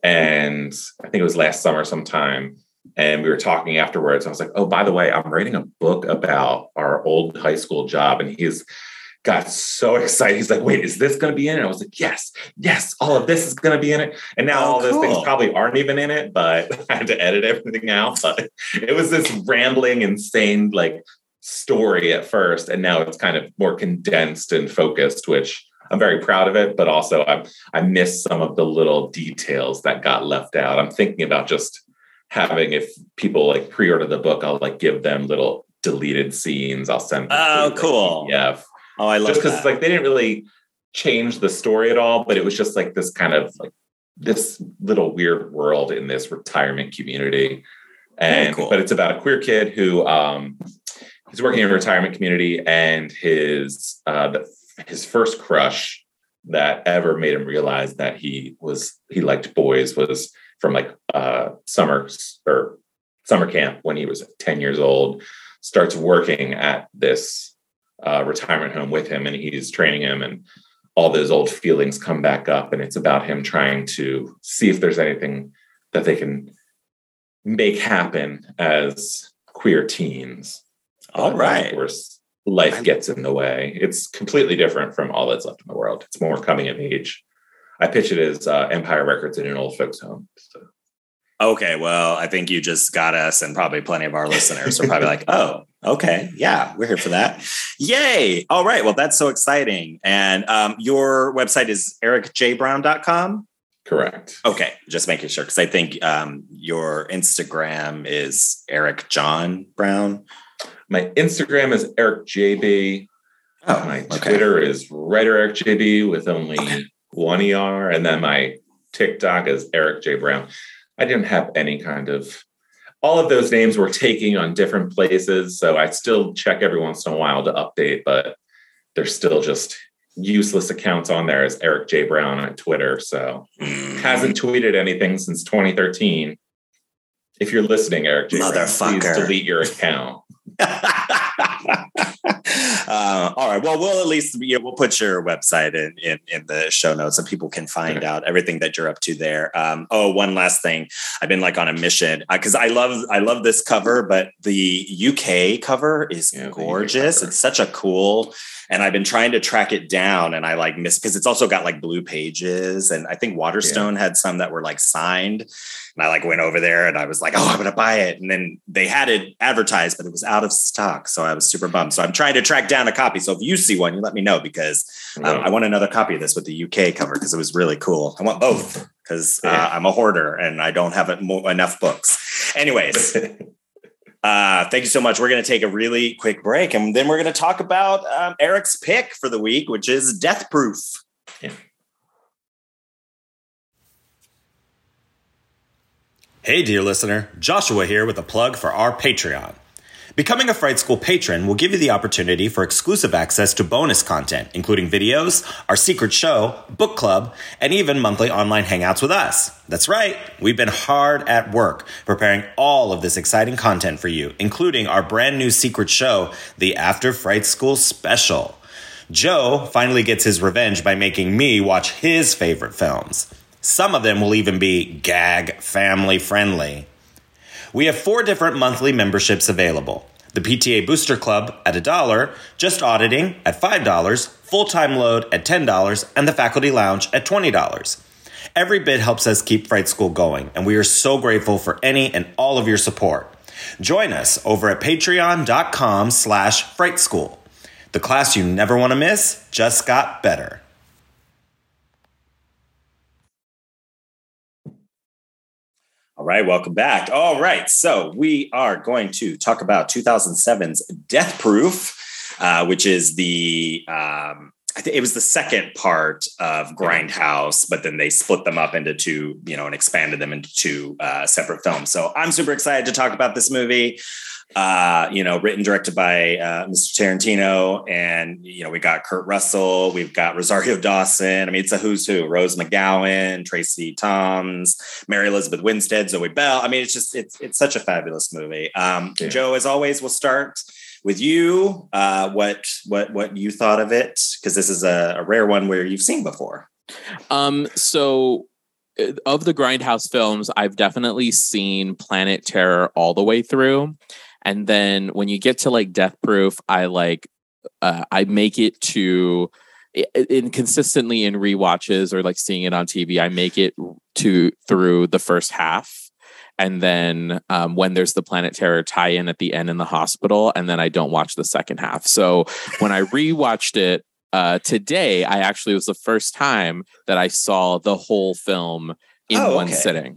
and I think it was last summer sometime, and we were talking afterwards. I was like, oh, by the way, I'm writing a book about our old high school job. And he's got so excited. He's like, wait, is this going to be in it? I was like, yes, yes, all of this is going to be in it. And now oh, all those cool. things probably aren't even in it, but I had to edit everything out. But it was this rambling, insane, like story at first. And now it's kind of more condensed and focused, which I'm very proud of it. But also I, I miss some of the little details that got left out. I'm thinking about just having, if people like pre-order the book, I'll like give them little deleted scenes. I'll send them. Oh, to, cool. Yeah. Oh, I love just because that. like they didn't really change the story at all, but it was just like this kind of like this little weird world in this retirement community. And cool. But it's about a queer kid who um he's working in a retirement community, and his uh the, his first crush that ever made him realize that he was he liked boys was from like uh summer or summer camp when he was ten years old. Starts working at this Uh, retirement home with him, and he's training him, and all those old feelings come back up, and it's about him trying to see if there's anything that they can make happen as queer teens. All but right. Of course, life gets in the way. It's completely different from All That's Left in the World. It's more coming of age. I pitch it as uh, Empire Records in an old folks home. So. Okay, well, I think you just got us, and probably plenty of our listeners are probably like, oh, okay, yeah, we're here for that. Yay. All right, well, that's so exciting. And um, your website is eric j brown dot com? Correct. Okay, just making sure, because I think um, your Instagram is Eric John Brown. My Instagram is Eric J B. Oh, my okay. Twitter is Writer Eric J B with only okay. one E R. And then my TikTok is Eric J Brown. I didn't have any kind of, all of those names were taking on different places. So I still check every once in a while to update, but there's still just useless accounts on there as Eric J Brown on Twitter. So mm. hasn't tweeted anything since twenty thirteen. If you're listening, Eric J Brown, please delete your account. uh, all right. Well, we'll at least you know, we'll put your website in, in in the show notes so people can find okay. out everything that you're up to there. Um, oh, one last thing. I've been like on a mission because uh, I love I love this cover, but the U K cover is yeah, gorgeous. Cover. It's such a cool. And I've been trying to track it down, and I like miss because it's also got like blue pages, and I think Waterstone yeah. had some that were like signed. And I like went over there and I was like, oh, I'm going to buy it. And then they had it advertised, but it was out of stock. So I was super bummed. So I'm trying to track down a copy. So if you see one, you let me know, because um, yeah. I want another copy of this with the U K cover because it was really cool. I want both because uh, yeah. I'm a hoarder and I don't have enough books. Anyways, uh, thank you so much. We're going to take a really quick break, and then we're going to talk about um, Eric's pick for the week, which is Death Proof. Yeah. Hey, dear listener, Joshua here with a plug for our Patreon. Becoming a Fright School patron will give you the opportunity for exclusive access to bonus content, including videos, our secret show, book club, and even monthly online hangouts with us. That's right, we've been hard at work preparing all of this exciting content for you, including our brand new secret show, the After Fright School Special. Joe finally gets his revenge by making me watch his favorite films. Some of them will even be gag family friendly. We have four different monthly memberships available. The P T A Booster Club at a dollar, Just Auditing at five dollars, Full-Time Load at ten dollars, and the Faculty Lounge at twenty dollars. Every bit helps us keep Fright School going, and we are so grateful for any and all of your support. Join us over at patreon.com slash Fright School. The class you never want to miss just got better. All right, welcome back. All right, so we are going to talk about two thousand seven's Death Proof, uh, which is the um, I think it was the second part of Grindhouse, but then they split them up into two, you know, and expanded them into two uh, separate films. So I'm super excited to talk about this movie. Uh, you know, written, directed by uh, Mister Tarantino, and you know, we got Kurt Russell, we've got Rosario Dawson. I mean, it's a who's who: Rose McGowan, Tracy Toms, Mary Elizabeth Winstead, Zoe Bell. I mean, it's just it's it's such a fabulous movie. Um, yeah. Joe, as always, we'll start with you. Uh, what what what you thought of it? Because this is a, a rare one where you've seen before. Um, so. Of the Grindhouse films, I've definitely seen Planet Terror all the way through. And then when you get to like Death Proof, I like, uh, I make it to, inconsistently in rewatches or like seeing it on T V, I make it to through the first half. And then um, when there's the Planet Terror tie-in at the end in the hospital, and then I don't watch the second half. So when I rewatched it, Uh, today, I actually was the first time that I saw the whole film in oh, one okay. sitting.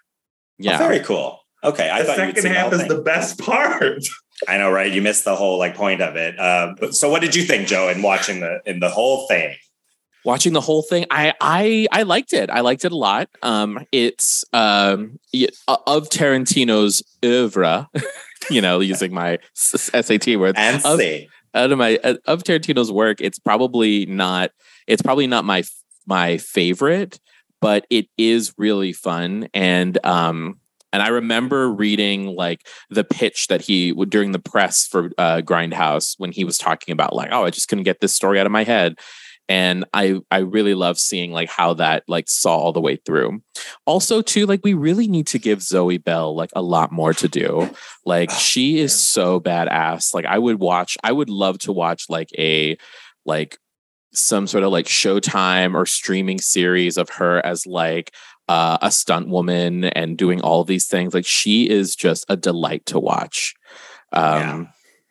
Yeah, oh, very cool. Okay, I the thought second half the is thing. the best part. I know, right? You missed the whole like point of it. Uh, but, so, what did you think, Joe, in watching the in the whole thing? Watching the whole thing, I I I liked it. I liked it a lot. Um, it's um of Tarantino's oeuvre, you know, using my S A T words. And of, see. Out of my of Tarantino's work, it's probably not it's probably not my my favorite, but it is really fun. And um and I remember reading like the pitch that he would during the press for uh, Grindhouse when he was talking about like, oh, I just couldn't get this story out of my head. And I I really love seeing like how that like saw all the way through. Also, too, like we really need to give Zoe Bell like a lot more to do. Like she is so badass. Like I would watch, I would love to watch like a like some sort of like Showtime or streaming series of her as like uh, a stunt woman and doing all of these things. Like she is just a delight to watch. Um yeah.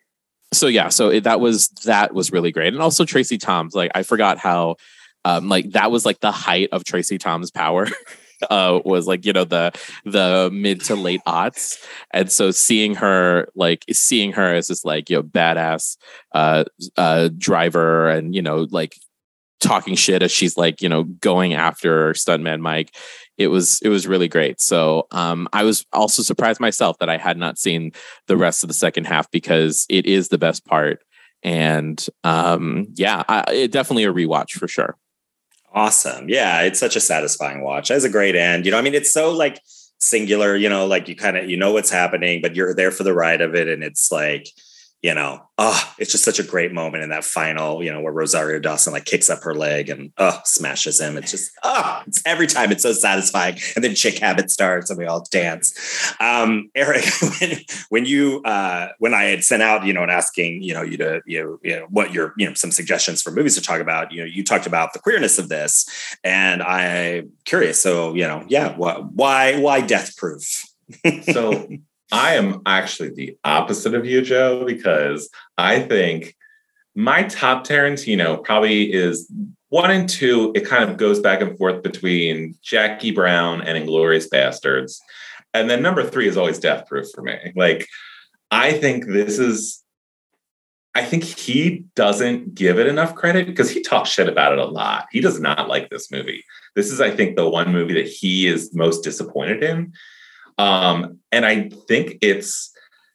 So yeah, so it, that was that was really great, and also Tracy Toms. Like I forgot how, um, like that was like the height of Tracy Toms' power. uh, was like you know the the mid to late aughts, and so seeing her like seeing her as this like you know badass uh, uh, driver, and you know like talking shit as she's like you know going after Stuntman Mike. It was it was really great. So um, I was also surprised myself that I had not seen the rest of the second half because it is the best part. And um, yeah, I, it definitely a rewatch for sure. Awesome. Yeah, it's such a satisfying watch. It has a great end. You know, I mean, it's so like singular, you know, like you kind of, you know what's happening, but you're there for the ride of it. And it's like, you know, oh, it's just such a great moment in that final, you know, where Rosario Dawson like kicks up her leg and oh, smashes him. It's just, oh, it's every time it's so satisfying. And then Chick Habit starts and we all dance. Um, Eric, when, when you, uh, when I had sent out, you know, and asking, you know, you to, you know, you know, what your, you know, some suggestions for movies to talk about, you know, you talked about the queerness of this and I'm curious. So, you know, yeah, wh- why, why Death Proof? So I am actually the opposite of you, Joe, because I think my top Tarantino probably is one and two. It kind of goes back and forth between Jackie Brown and Inglourious Bastards. And then number three is always Death Proof for me. Like, I think this is, I think he doesn't give it enough credit because he talks shit about it a lot. He does not like this movie. This is, I think, the one movie that he is most disappointed in. Um, and I think it's,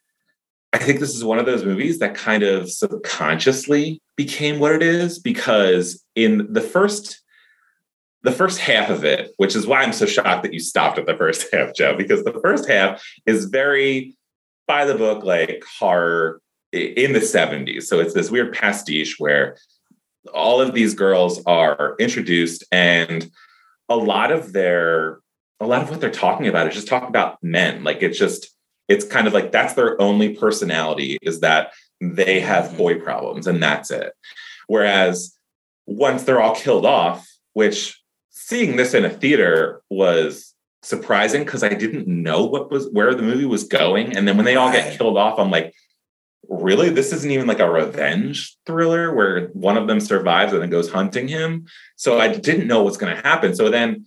I think this is one of those movies that kind of subconsciously became what it is because in the first, the first half of it, which is why I'm so shocked that you stopped at the first half, Joe, because the first half is very by the book, like horror in the seventies. So it's this weird pastiche where all of these girls are introduced and a lot of their a lot of what they're talking about is just talking about men. Like it's just, it's kind of like, that's their only personality is that they have boy problems and that's it. Whereas once they're all killed off, which seeing this in a theater was surprising because I didn't know what was, where the movie was going. And then when they all get killed off, I'm like, really? This isn't even like a revenge thriller where one of them survives and then goes hunting him. So I didn't know what's going to happen. So then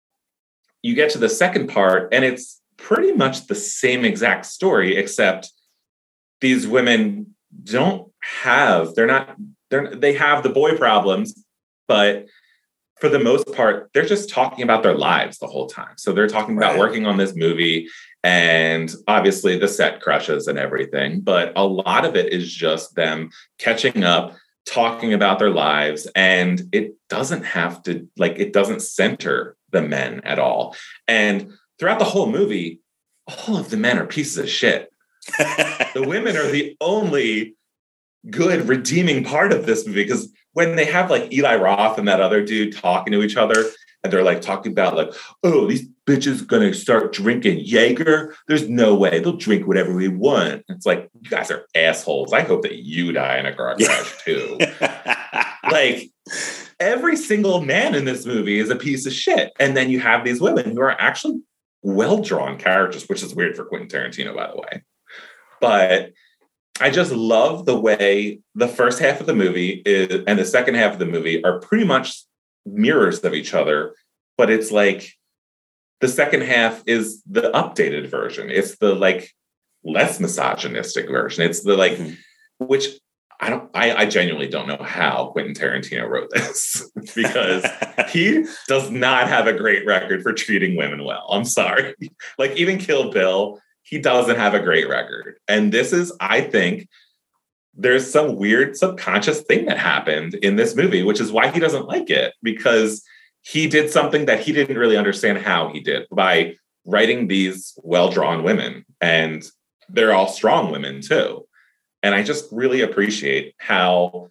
you get to the second part and it's pretty much the same exact story, except these women don't have, they're not they're they have the boy problems, but for the most part, they're just talking about their lives the whole time. So they're talking about Right. working on this movie and obviously the set crushes and everything. But a lot of it is just them catching up, talking about their lives. And it doesn't have to, like, it doesn't center the men at all. And throughout the whole movie, all of the men are pieces of shit. The women are the only good redeeming part of this movie, because when they have like Eli Roth and that other dude talking to each other, and they're like talking about like, oh, these bitches gonna start drinking Jaeger. There's no way they'll drink whatever we want. It's like, you guys are assholes. I hope that you die in a car crash too. Like, every single man in this movie is a piece of shit. And then you have these women who are actually well-drawn characters, which is weird for Quentin Tarantino, by the way. But I just love the way the first half of the movie is, and the second half of the movie are pretty much mirrors of each other. But it's like the second half is the updated version. It's the like less misogynistic version. It's the like, mm-hmm. which I don't, I, I genuinely don't know how Quentin Tarantino wrote this because he does not have a great record for treating women well. I'm sorry. Like even Kill Bill, he doesn't have a great record. And this is, I think, there's some weird subconscious thing that happened in this movie, which is why he doesn't like it, because he did something that he didn't really understand how he did by writing these well-drawn women. And they're all strong women too. And I just really appreciate how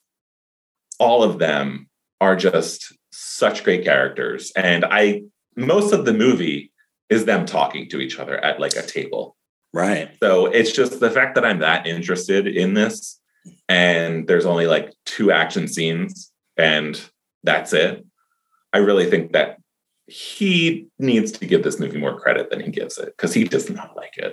all of them are just such great characters. And I, most of the movie is them talking to each other at like a table. Right. So it's just the fact that I'm that interested in this, and there's only like two action scenes and that's it. I really think that he needs to give this movie more credit than he gives it, because he does not like it.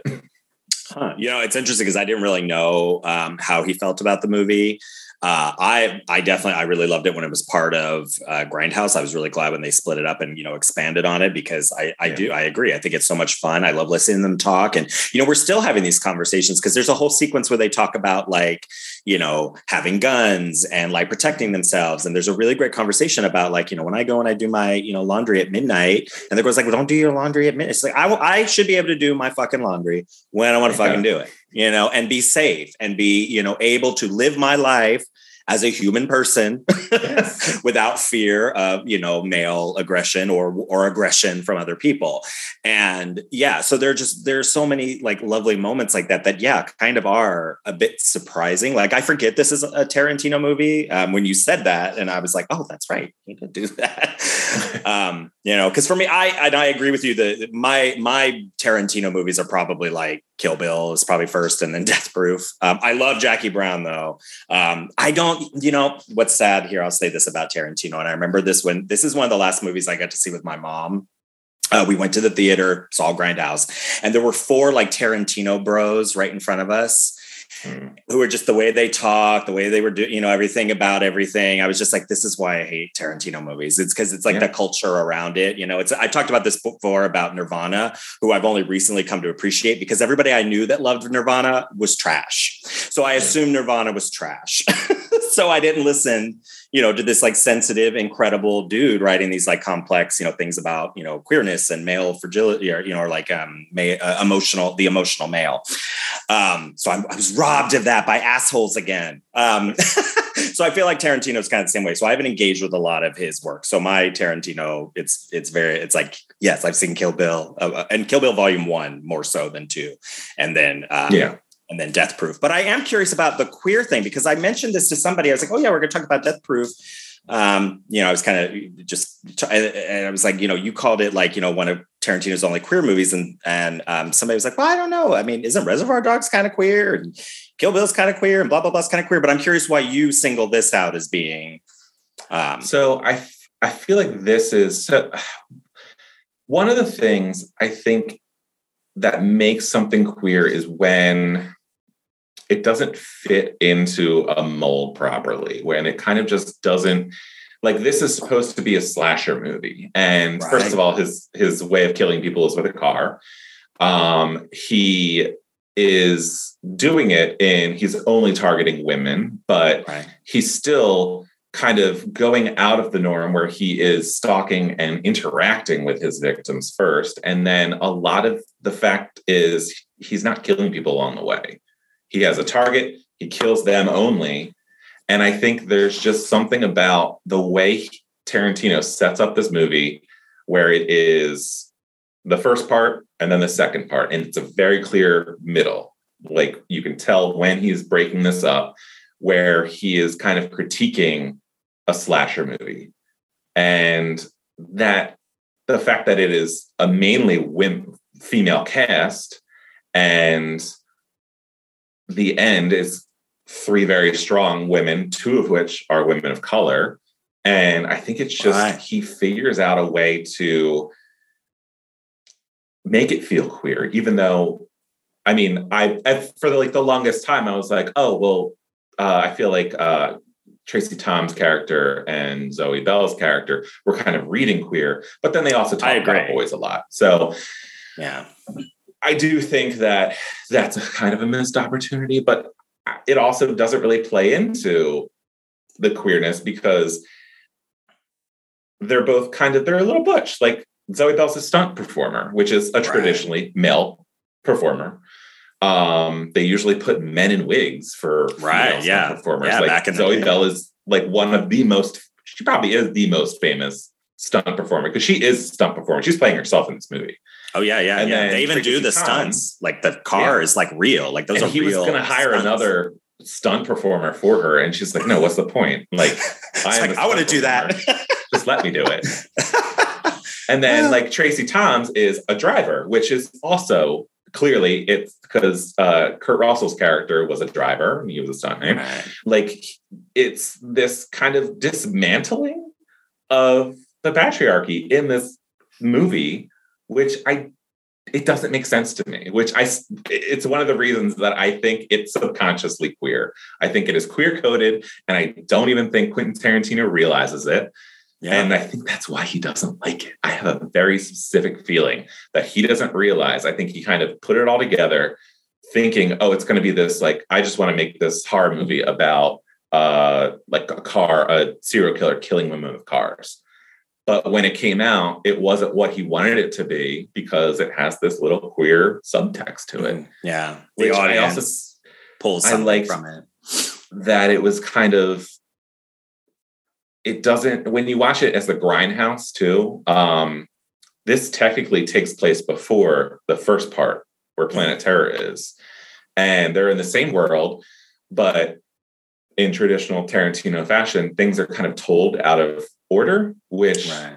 Huh. You know, it's interesting because I didn't really know um, how he felt about the movie. Uh, I I definitely, I really loved it when it was part of uh, Grindhouse. I was really glad when they split it up and, you know, expanded on it, because I, I yeah. do, I agree. I think it's so much fun. I love listening to them talk. And, you know, we're still having these conversations because there's a whole sequence where they talk about like, you know, having guns and like protecting themselves. And there's a really great conversation about like, you know, when I go and I do my, you know, laundry at midnight, and the girl's like, well, don't do your laundry at midnight. It's like, I, I should be able to do my fucking laundry when I want to yeah. fucking do it, you know, and be safe and be, you know, able to live my life as a human person yes. without fear of, you know, male aggression or, or aggression from other people. And yeah, so there are just, there's so many like lovely moments like that, that yeah, kind of are a bit surprising. Like I forget this is a Tarantino movie um, when you said that. And I was like, oh, that's right. He did do that. um, you know, cause for me, I, and I agree with you that my, my Tarantino movies are probably like Kill Bill is probably first and then Death Proof. Um, I love Jackie Brown though. Um, I don't, you know, what's sad here, I'll say this about Tarantino. And I remember this when, this is one of the last movies I got to see with my mom. Uh, we went to the theater, saw Grindhouse, and there were four like Tarantino bros right in front of us. Mm. Who were just the way they talk, the way they were doing, you know, everything about everything. I was just like, this is why I hate Tarantino movies. It's because it's like yeah. the culture around it. You know, it's, I talked about this before about Nirvana, who I've only recently come to appreciate because everybody I knew that loved Nirvana was trash. So I assumed Nirvana was trash. So I didn't listen, you know, to this like sensitive, incredible dude writing these like complex, you know, things about, you know, queerness and male fragility, or, you know, or like um, may, uh, emotional, the emotional male. Um, so I'm, I was robbed of that by assholes again. Um, so I feel like Tarantino's kind of the same way. So I haven't engaged with a lot of his work. So my Tarantino, it's, it's very, it's like, yes, I've seen Kill Bill uh, and Kill Bill Volume One more so than two. And then, um, yeah. And then Death Proof. But I am curious about the queer thing, because I mentioned this to somebody. I was like, oh yeah, we're going to talk about Death Proof. Um, you know, I was kind of just, and I was like, you know, you called it like, you know, one of Tarantino's only queer movies. And, and um, somebody was like, well, I don't know. I mean, isn't Reservoir Dogs kind of queer, and Kill Bill's kind of queer, and blah, blah, blah's kind of queer. But I'm curious why you single this out as being. Um, so I, I feel like this is so, one of the things I think that makes something queer is when it doesn't fit into a mold properly, when it kind of just doesn't, like, this is supposed to be a slasher movie. And right. first of all, his, his way of killing people is with a car. Um, he is doing it in, he's only targeting women, but Right. he's still kind of going out of the norm where he is stalking and interacting with his victims first. And then a lot of the fact is he's not killing people along the way. He has a target, he kills them only. And I think there's just something about the way Tarantino sets up this movie where it is the first part and then the second part. And it's a very clear middle. Like you can tell when he's breaking this up, where he is kind of critiquing a slasher movie. And that the fact that it is a mainly women, female cast, and the end is three very strong women, two of which are women of color. And I think it's just, Right. he figures out a way to make it feel queer, even though, I mean, I, I for the, like the longest time, I was like, oh, well, uh, I feel like uh, Tracy Tom's character and Zoe Bell's character were kind of reading queer, but then they also talk about boys a lot. So Yeah. I do think that that's a kind of a missed opportunity, but it also doesn't really play into the queerness because they're both kind of, they're a little butch. Like Zoe Bell's a stunt performer, which is a Right. traditionally male performer. Um, they usually put men in wigs for Right, female yeah. stunt performers. Yeah, like back in the Zoe day. Bell is like one of the most, she probably is the most famous stunt performer because she is a stunt performer. She's playing herself in this movie. Oh yeah, yeah, And yeah. then They even Tracy do the Tom- stunts. Like the car Yeah. is like real. Like those and are he real. was going to hire stunts. another stunt performer for her. And she's like, no, what's the point? Like, It's I am like, a I want to stunt do that. performer. Just let me do it. And then like Tracy Toms is a driver, which is also clearly it's because uh, Kurt Russell's character was a driver and he was a stuntman. Right. Like it's this kind of dismantling of the patriarchy in this movie, which I, it doesn't make sense to me, which I, it's one of the reasons that I think it's subconsciously queer. I think it is queer coded and I don't even think Quentin Tarantino realizes it. Yeah. And I think that's why he doesn't like it. I have a very specific feeling that he doesn't realize. I think he kind of put it all together thinking, oh, it's going to be this, like, I just want to make this horror movie about uh, like a car, a serial killer killing women with cars. But when it came out, it wasn't what he wanted it to be because it has this little queer subtext to it. Yeah. The Which I audience also pulls I something liked from it. that it was kind of, it doesn't, when you watch it as the Grindhouse too, um, this technically takes place before the first part where Planet Terror is. And they're in the same world, but in traditional Tarantino fashion, things are kind of told out of order, which Right.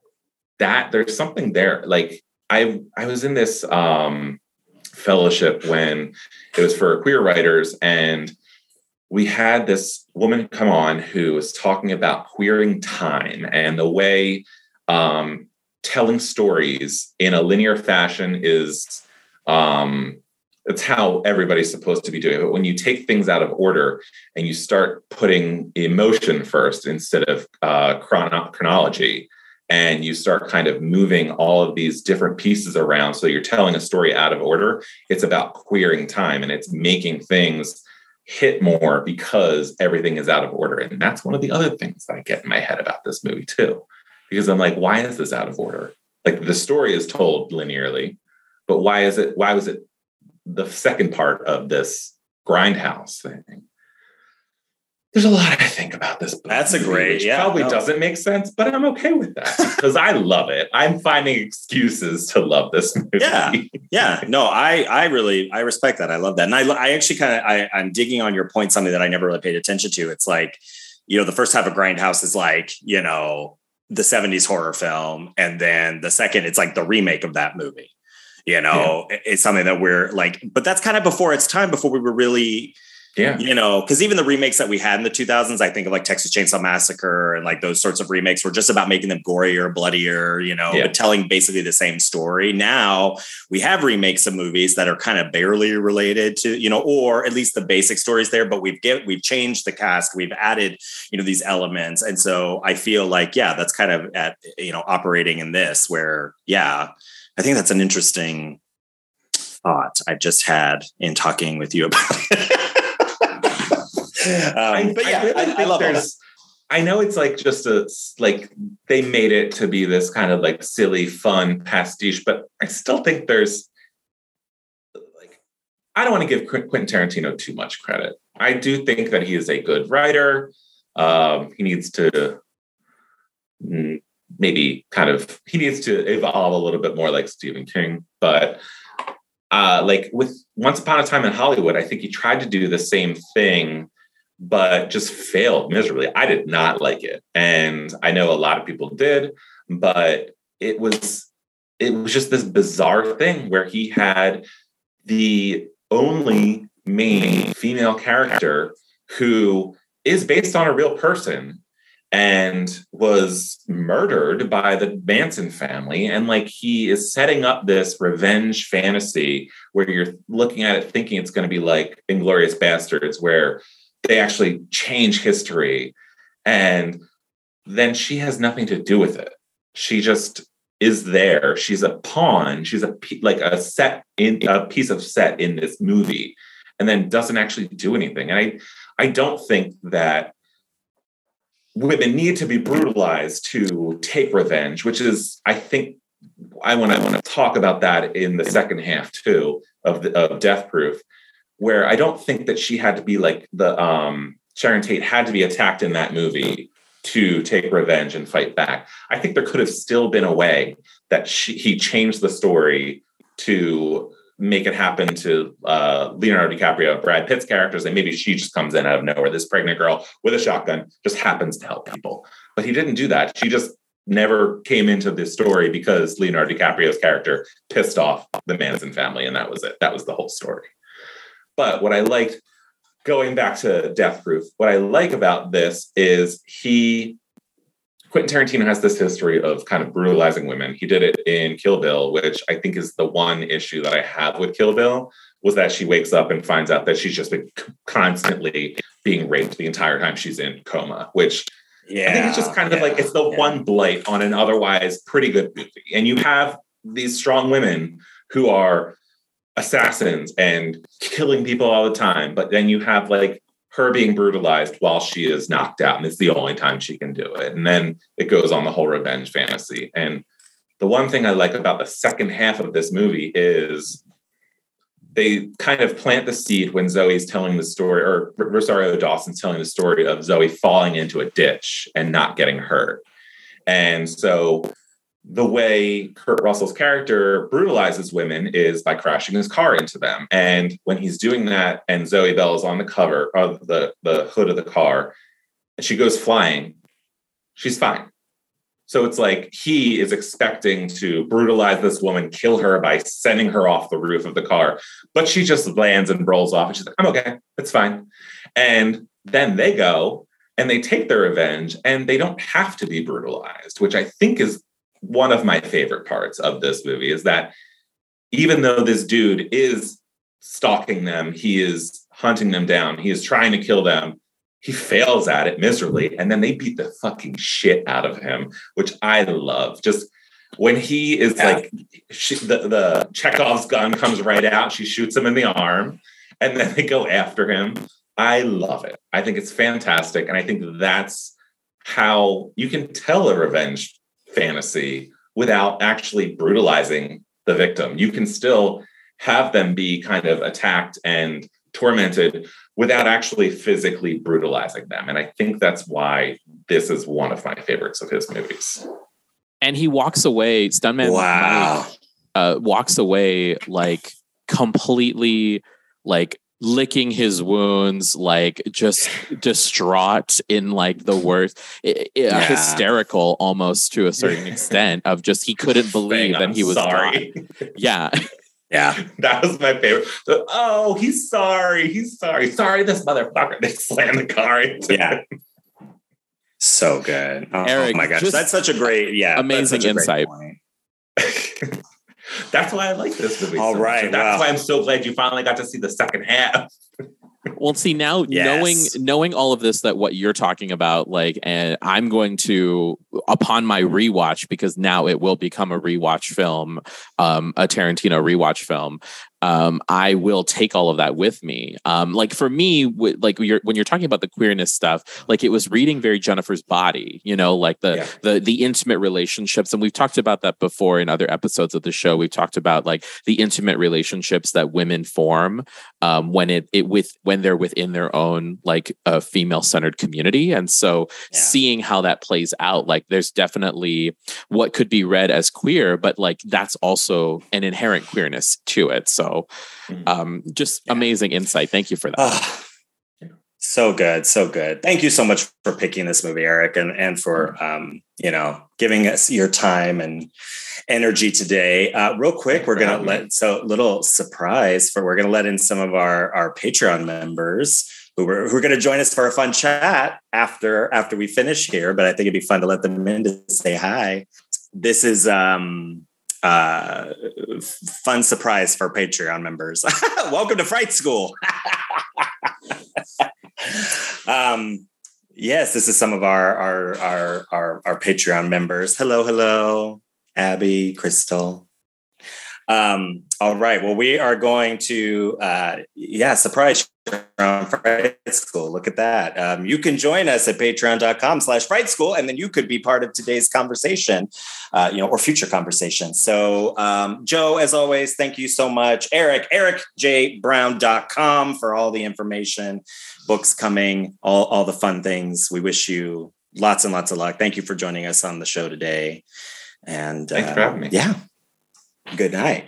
that there's something there. Like I, I was in this um, fellowship when it was for queer writers, and we had this woman come on who was talking about queering time and the way um, telling stories in a linear fashion is, um, it's how everybody's supposed to be doing it. But when you take things out of order and you start putting emotion first instead of uh, chrono- chronology, and you start kind of moving all of these different pieces around, so you're telling a story out of order, it's about queering time and it's making things hit more because everything is out of order. And that's one of the other things that I get in my head about this movie too, because I'm like, why is this out of order? Like the story is told linearly, but why is it, why was it the second part of this Grindhouse thing? There's a lot I think about this book. That's a movie, great- which yeah, probably no. doesn't make sense, but I'm okay with that because I love it. I'm finding excuses to love this movie. Yeah. Yeah, no, I, I really, I respect that. I love that. And I, I actually kind of, I, I'm digging on your point, something that I never really paid attention to. It's like, you know, the first half of Grindhouse is like, you know, the seventies horror film. And then the second, it's like the remake of that movie, you know, yeah. It's something that we're like, but that's kind of before its time, before we were really, yeah, you know, because even the remakes that we had in the two thousands, I think of like Texas Chainsaw Massacre and like those sorts of remakes were just about making them gorier, bloodier, you know, yeah. but telling basically the same story. Now we have remakes of movies that are kind of barely related to, you know, or at least the basic stories there, but we've get we've changed the cast, we've added, you know, these elements. And so I feel like, yeah, that's kind of at, you know, operating in this where, yeah, I think that's an interesting thought I just had in talking with you about it. um, I, but yeah, I, really I, think I love all that. there's. I know it's like just a like they made it to be this kind of like silly, fun pastiche, but I still think there's like I don't want to give Quentin Tarantino too much credit. I do think that he is a good writer. Um, he needs to maybe kind of he needs to evolve a little bit more like Stephen King, but uh, like with Once Upon a Time in Hollywood, I think he tried to do the same thing, but just failed miserably. I did not like it. And I know a lot of people did, but it was it was just this bizarre thing where he had the only main female character who is based on a real person and was murdered by the Manson family. And like he is setting up this revenge fantasy where you're looking at it thinking it's going to be like Inglourious Bastards, where they actually change history. And then she has nothing to do with it. She just is there. She's a pawn. She's a like a set in a piece of set in this movie, and then doesn't actually do anything. And I, I don't think that women need to be brutalized to take revenge, which is, I think, I want to want to talk about that in the second half too of the, of Death Proof, where I don't think that she had to be like the um, Sharon Tate had to be attacked in that movie to take revenge and fight back. I think there could have still been a way that she, he changed the story to make it happen to uh, Leonardo DiCaprio, Brad Pitt's characters, and maybe she just comes in out of nowhere. This pregnant girl with a shotgun just happens to help people. But he didn't do that. She just never came into this story because Leonardo DiCaprio's character pissed off the Manson family, and that was it. That was the whole story. But what I liked, going back to Death Proof, what I like about this is he, Quentin Tarantino has this history of kind of brutalizing women. He did it in Kill Bill, which I think is the one issue that I have with Kill Bill, was that she wakes up and finds out that she's just been constantly being raped the entire time she's in coma, which yeah, I think it's just kind of yeah, like, it's the yeah. one blight on an otherwise pretty good movie. And you have these strong women who are assassins and killing people all the time, but then you have like her being brutalized while she is knocked out, and it's the only time she can do it. And then it goes on the whole revenge fantasy. And the one thing I like about the second half of this movie is they kind of plant the seed when Zoe's telling the story, or Rosario Dawson's telling the story of Zoe falling into a ditch and not getting hurt. And so the way Kurt Russell's character brutalizes women is by crashing his car into them. And when he's doing that, and Zoe Bell is on the cover of the, the hood of the car, and she goes flying, she's fine. So it's like he is expecting to brutalize this woman, kill her by sending her off the roof of the car, but she just lands and rolls off, and she's like, I'm okay, it's fine. And then they go and they take their revenge, and they don't have to be brutalized, which I think is one of my favorite parts of this movie, is that even though this dude is stalking them, he is hunting them down, he is trying to kill them, he fails at it miserably, and then they beat the fucking shit out of him, which I love. Just when he is yeah. like, she, the, the Chekhov's gun comes right out, she shoots him in the arm, and then they go after him. I love it. I think it's fantastic, and I think that's how you can tell a revenge fantasy without actually brutalizing the victim. You can still have them be kind of attacked and tormented without actually physically brutalizing them. And I think that's why this is one of my favorites of his movies. And he walks away, Stuntman wow. Mike, uh, walks away like completely like licking his wounds, like just distraught in like the worst, it, it, yeah. hysterical almost to a certain extent of just, he couldn't believe that he was sorry. Gone. Yeah. Yeah. That was my favorite. Oh, he's sorry. He's sorry. Sorry, this motherfucker. They slammed the car into Yeah. Him. So good. Oh, Eric, oh my gosh. That's such a great, yeah. Amazing insight. That's why I like this movie. All so right. much. That's wow. why I'm so glad you finally got to see the second half. Well, see now Yes. knowing knowing all of this, that what you're talking about, like, and I'm going to, upon my rewatch, because now it will become a rewatch film, um, a Tarantino rewatch film. Um, I will take all of that with me. Um, like for me, w- like you're, when you're talking about the queerness stuff, like it was reading very Jennifer's Body, you know, like the, Yeah. the, the intimate relationships. And we've talked about that before in other episodes of the show. We've talked about like the intimate relationships that women form, um, when it, it with, when they're within their own, like a uh, female centered community. And so Yeah. seeing how that plays out, like there's definitely what could be read as queer, but like that's also an inherent queerness to it. So um, just Yeah. amazing insight. Thank you for that. Oh, so good. So good. Thank you so much for picking this movie, Eric, and, and for, um, you know, giving us your time and energy today. Uh, real quick, we're going to let, so little surprise for, we're going to let in some of our, our Patreon members who are, who are going to join us for a fun chat after, after we finish here. But I think it'd be fun to let them in to say hi. This is, um, uh fun surprise for Patreon members. Welcome to Fright School. um yes, this is some of our our our our, our Patreon members. Hello, hello, Abby, Crystal. Um, all right. Well, we are going to, uh, yeah, surprise you on Fright School. Look at that. Um, you can join us at patreon.com slash Fright School, and then you could be part of today's conversation, uh, you know, or future conversation. So, um, Joe, as always, thank you so much. Eric, eric j brown dot com for all the information, books coming, all, all the fun things. We wish you lots and lots of luck. Thank you for joining us on the show today. And thanks uh, for having me. Yeah. Good night.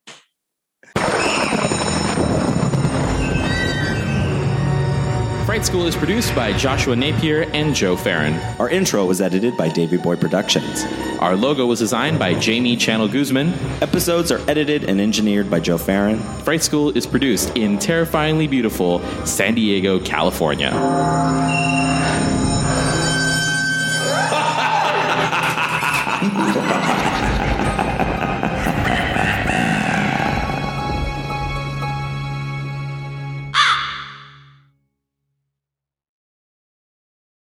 Fright School is produced by Joshua Napier and Joe Farron. Our intro was edited by Davey Boy Productions. Our logo was designed by Jamie Channel Guzman. Episodes are edited and engineered by Joe Farron. Fright School is produced in terrifyingly beautiful San Diego, California.